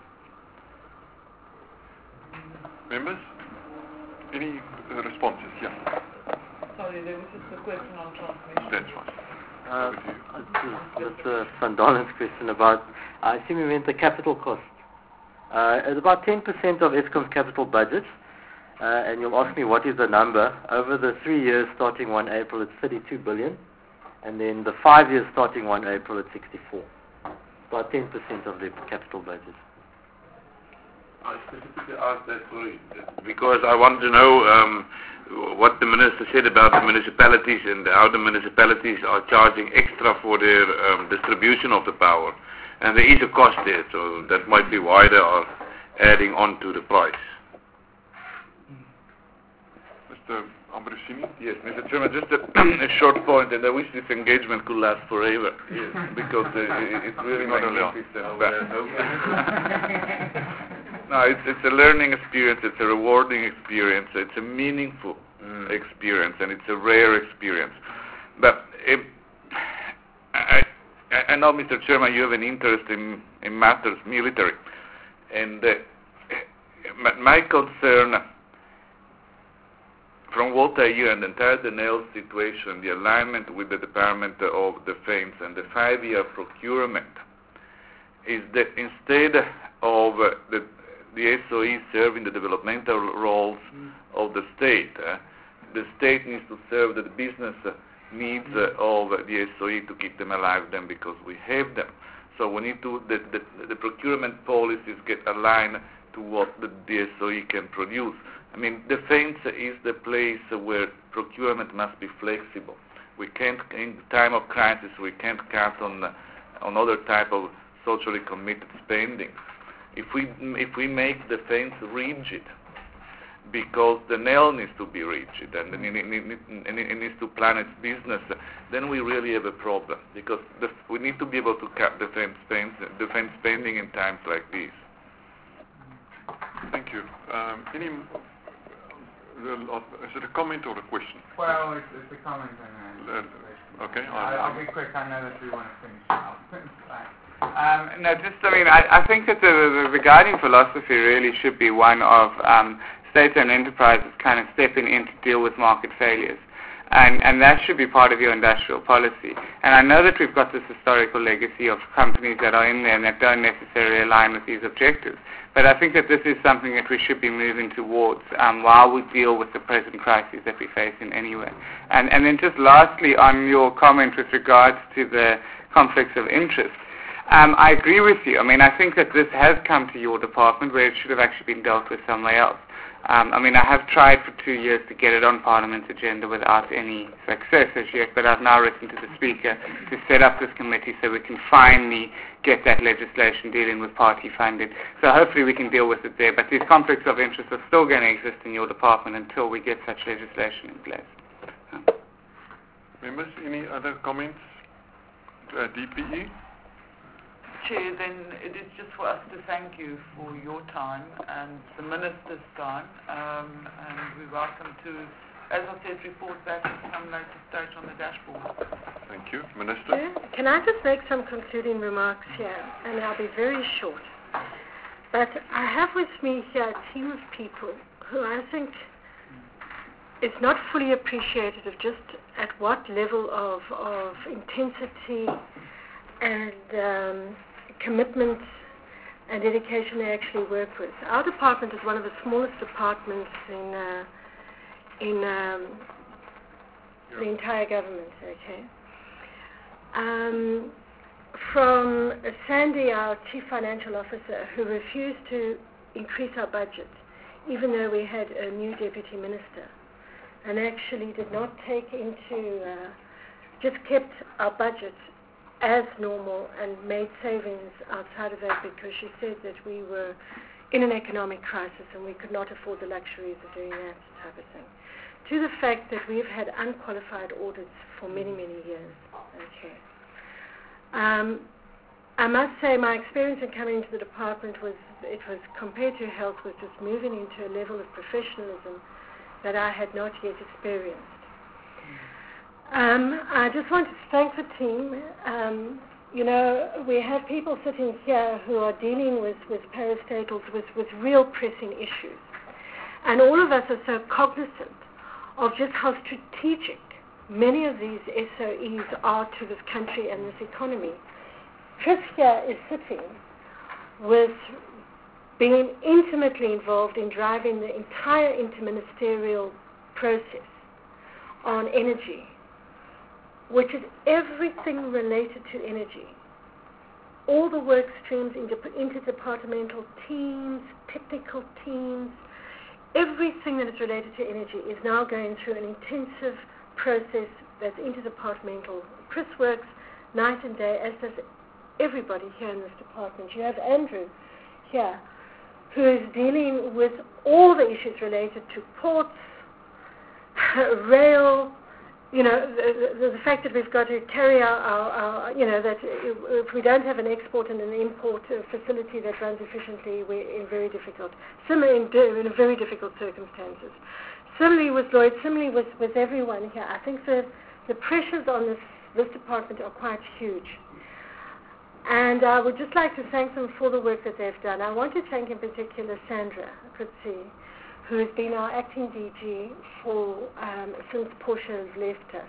Members, any responses? Yeah. Sorry, there was just a question on transmission. That's right. Mr. Van Dalen's question about, I assume you meant the capital cost. It's about 10% of Eskom's capital budget, and you'll ask me what is the number. Over the 3 years starting 1 April, it's 32 billion, and then the 5 years starting 1 April, it's 64. About 10% of the capital budget. I specifically asked that, sorry, because I want to know what the Minister said about the municipalities and how the municipalities are charging extra for their distribution of the power. And there is a cost there, so that might be why they are adding on to the price. Mr. Ambrosini? Yes, Mr. Chairman, just a short point, and I wish this engagement could last forever, because it's really magnificent. No, it's a learning experience, it's a rewarding experience, it's a meaningful experience, and it's a rare experience. But I know, Mr. Chairman, you have an interest in matters military, and my concern from what I hear, and the entire Denel situation, the alignment with the Department of Defense and the 5-year procurement, is that instead of the SOE serving the developmental roles of the state needs to serve the business needs of the SOE to keep them alive then, because we have them. So we need to, the procurement policies get aligned to what the SOE can produce. I mean, defense is the place where procurement must be flexible. We can't, in time of crisis, we can't cut on other type of socially committed spending. If we make defense rigid, because the NEL needs to be rigid and it needs to plan its business, then we really have a problem, because we need to be able to cut defense spending in times like these. Thank you. Is it a comment or a question? Well, it's a comment and a question. Okay. I'll be quick. I know that we want to finish now. I think that the guiding philosophy really should be one of state-owned enterprises kind of stepping in to deal with market failures. And that should be part of your industrial policy. And I know that we've got this historical legacy of companies that are in there and that don't necessarily align with these objectives. But I think that this is something that we should be moving towards while we deal with the present crises that we face in anyway. And then just lastly, on your comment with regards to the conflicts of interest, I agree with you. I mean, I think that this has come to your department where it should have actually been dealt with somewhere else. I have tried for 2 years to get it on Parliament's agenda without any success as yet, but I've now written to the Speaker to set up this committee so we can finally get that legislation dealing with party funding. So hopefully we can deal with it there, but these conflicts of interest are still going to exist in your department until we get such legislation in place. Members, any other comments? DPE? Chair, then it is just for us to thank you for your time and the Minister's time, and we're welcome to, as I said, report back at some later stage on the dashboard. Thank you. Minister? Can I just make some concluding remarks here, and I'll be very short. But I have with me here a team of people who I think is not fully appreciated of just at what level of intensity and commitment and dedication they actually work with. Our department is one of the smallest departments in the entire government, okay? From Sandy, our Chief Financial Officer, who refused to increase our budget, even though we had a new Deputy Minister, and actually did not take into, just kept our budget as normal and made savings outside of that because she said that we were in an economic crisis and we could not afford the luxuries of doing that type of thing. To the fact that we've had unqualified audits for many, many years. Okay. I must say my experience in coming into the department was compared to health, was just moving into a level of professionalism that I had not yet experienced. I just wanted to thank the team. We have people sitting here who are dealing with parastatals, with real pressing issues. And all of us are so cognizant of just how strategic many of these SOEs are to this country and this economy. Chris here is sitting with being intimately involved in driving the entire interministerial process on energy, which is everything related to energy. All the work streams, interdepartmental teams, technical teams, everything that is related to energy is now going through an intensive process that's interdepartmental. Chris works night and day, as does everybody here in this department. You have Andrew here, who is dealing with all the issues related to ports, rail, the fact that we've got to carry our that if we don't have an export and an import facility that runs efficiently, we're in very difficult circumstances. Similarly with Lloyd, similarly with everyone here. I think the pressures on this department are quite huge. And I would just like to thank them for the work that they've done. I want to thank in particular Sandra Kutsi, who has been our acting DG since Portia has left us.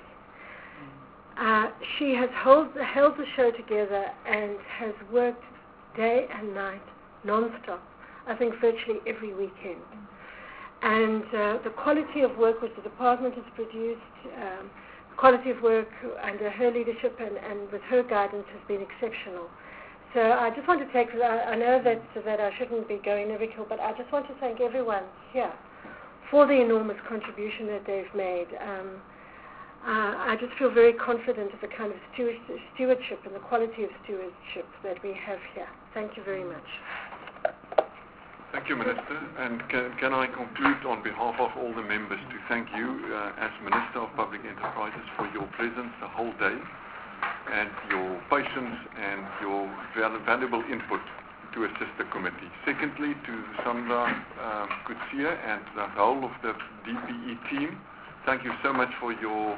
She has held the show together and has worked day and night, non-stop, I think virtually every weekend. And the quality of work which the department has produced, quality of work under her leadership and with her guidance has been exceptional. So I just want to take, I know that I shouldn't be going every hill, but I just want to thank everyone here for the enormous contribution that they've made. I just feel very confident of the kind of stewardship and the quality of stewardship that we have here. Thank you very much. Thank you, Minister. And can I conclude on behalf of all the members to thank you as Minister of Public Enterprises for your presence the whole day and your patience and your valuable input to assist the committee. Secondly, to Sandra Kutsia and the whole of the DPE team, thank you so much for your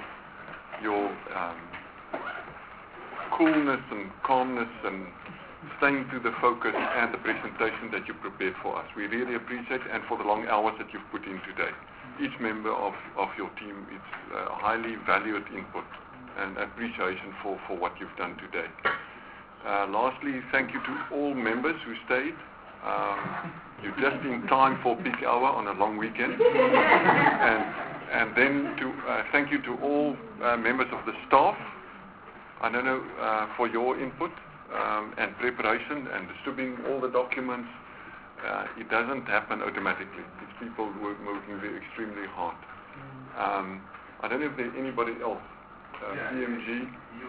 coolness and calmness and staying to the focus and the presentation that you prepared for us. We really appreciate it, and for the long hours that you've put in today. Each member of your team is highly valued input and appreciation for what you've done today. Lastly, thank you to all members who stayed. You're just in time for peak hour on a long weekend. And then thank you to all members of the staff. I don't know, for your input and preparation and distributing all the documents. It doesn't happen automatically. It's people working extremely hard. I don't know if there's anybody else. PMG.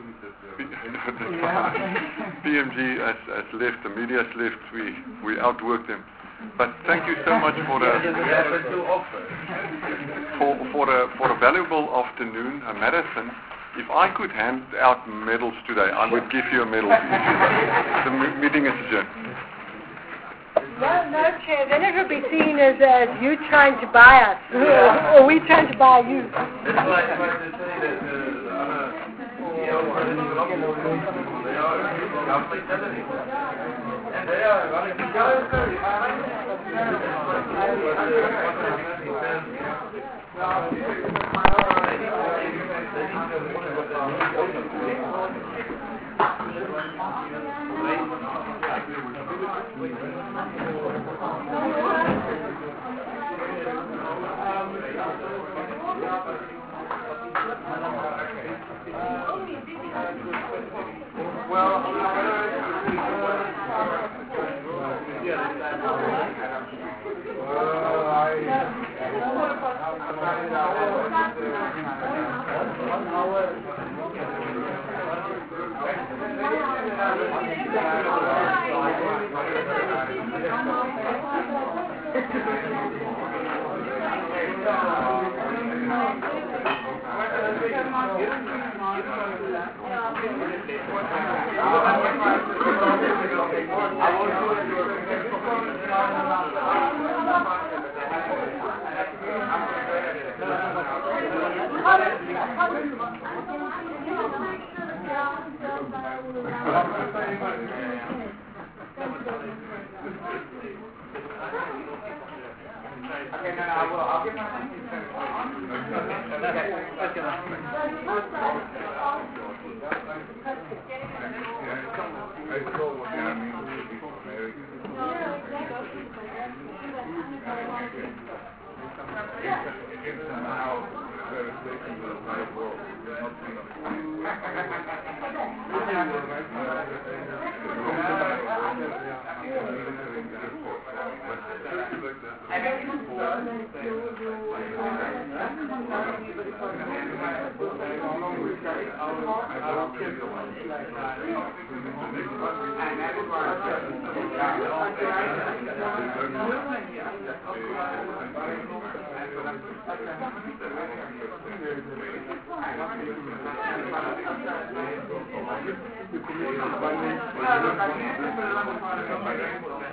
PMG has left, the media has left, we outworked them. But thank you so much for a valuable afternoon, a marathon. If I could hand out medals today, I would give you a medal. The meeting is adjourned. No, Chair, then it will be seen as you trying to buy us, or we trying to buy you.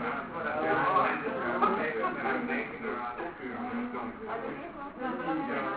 Yeah.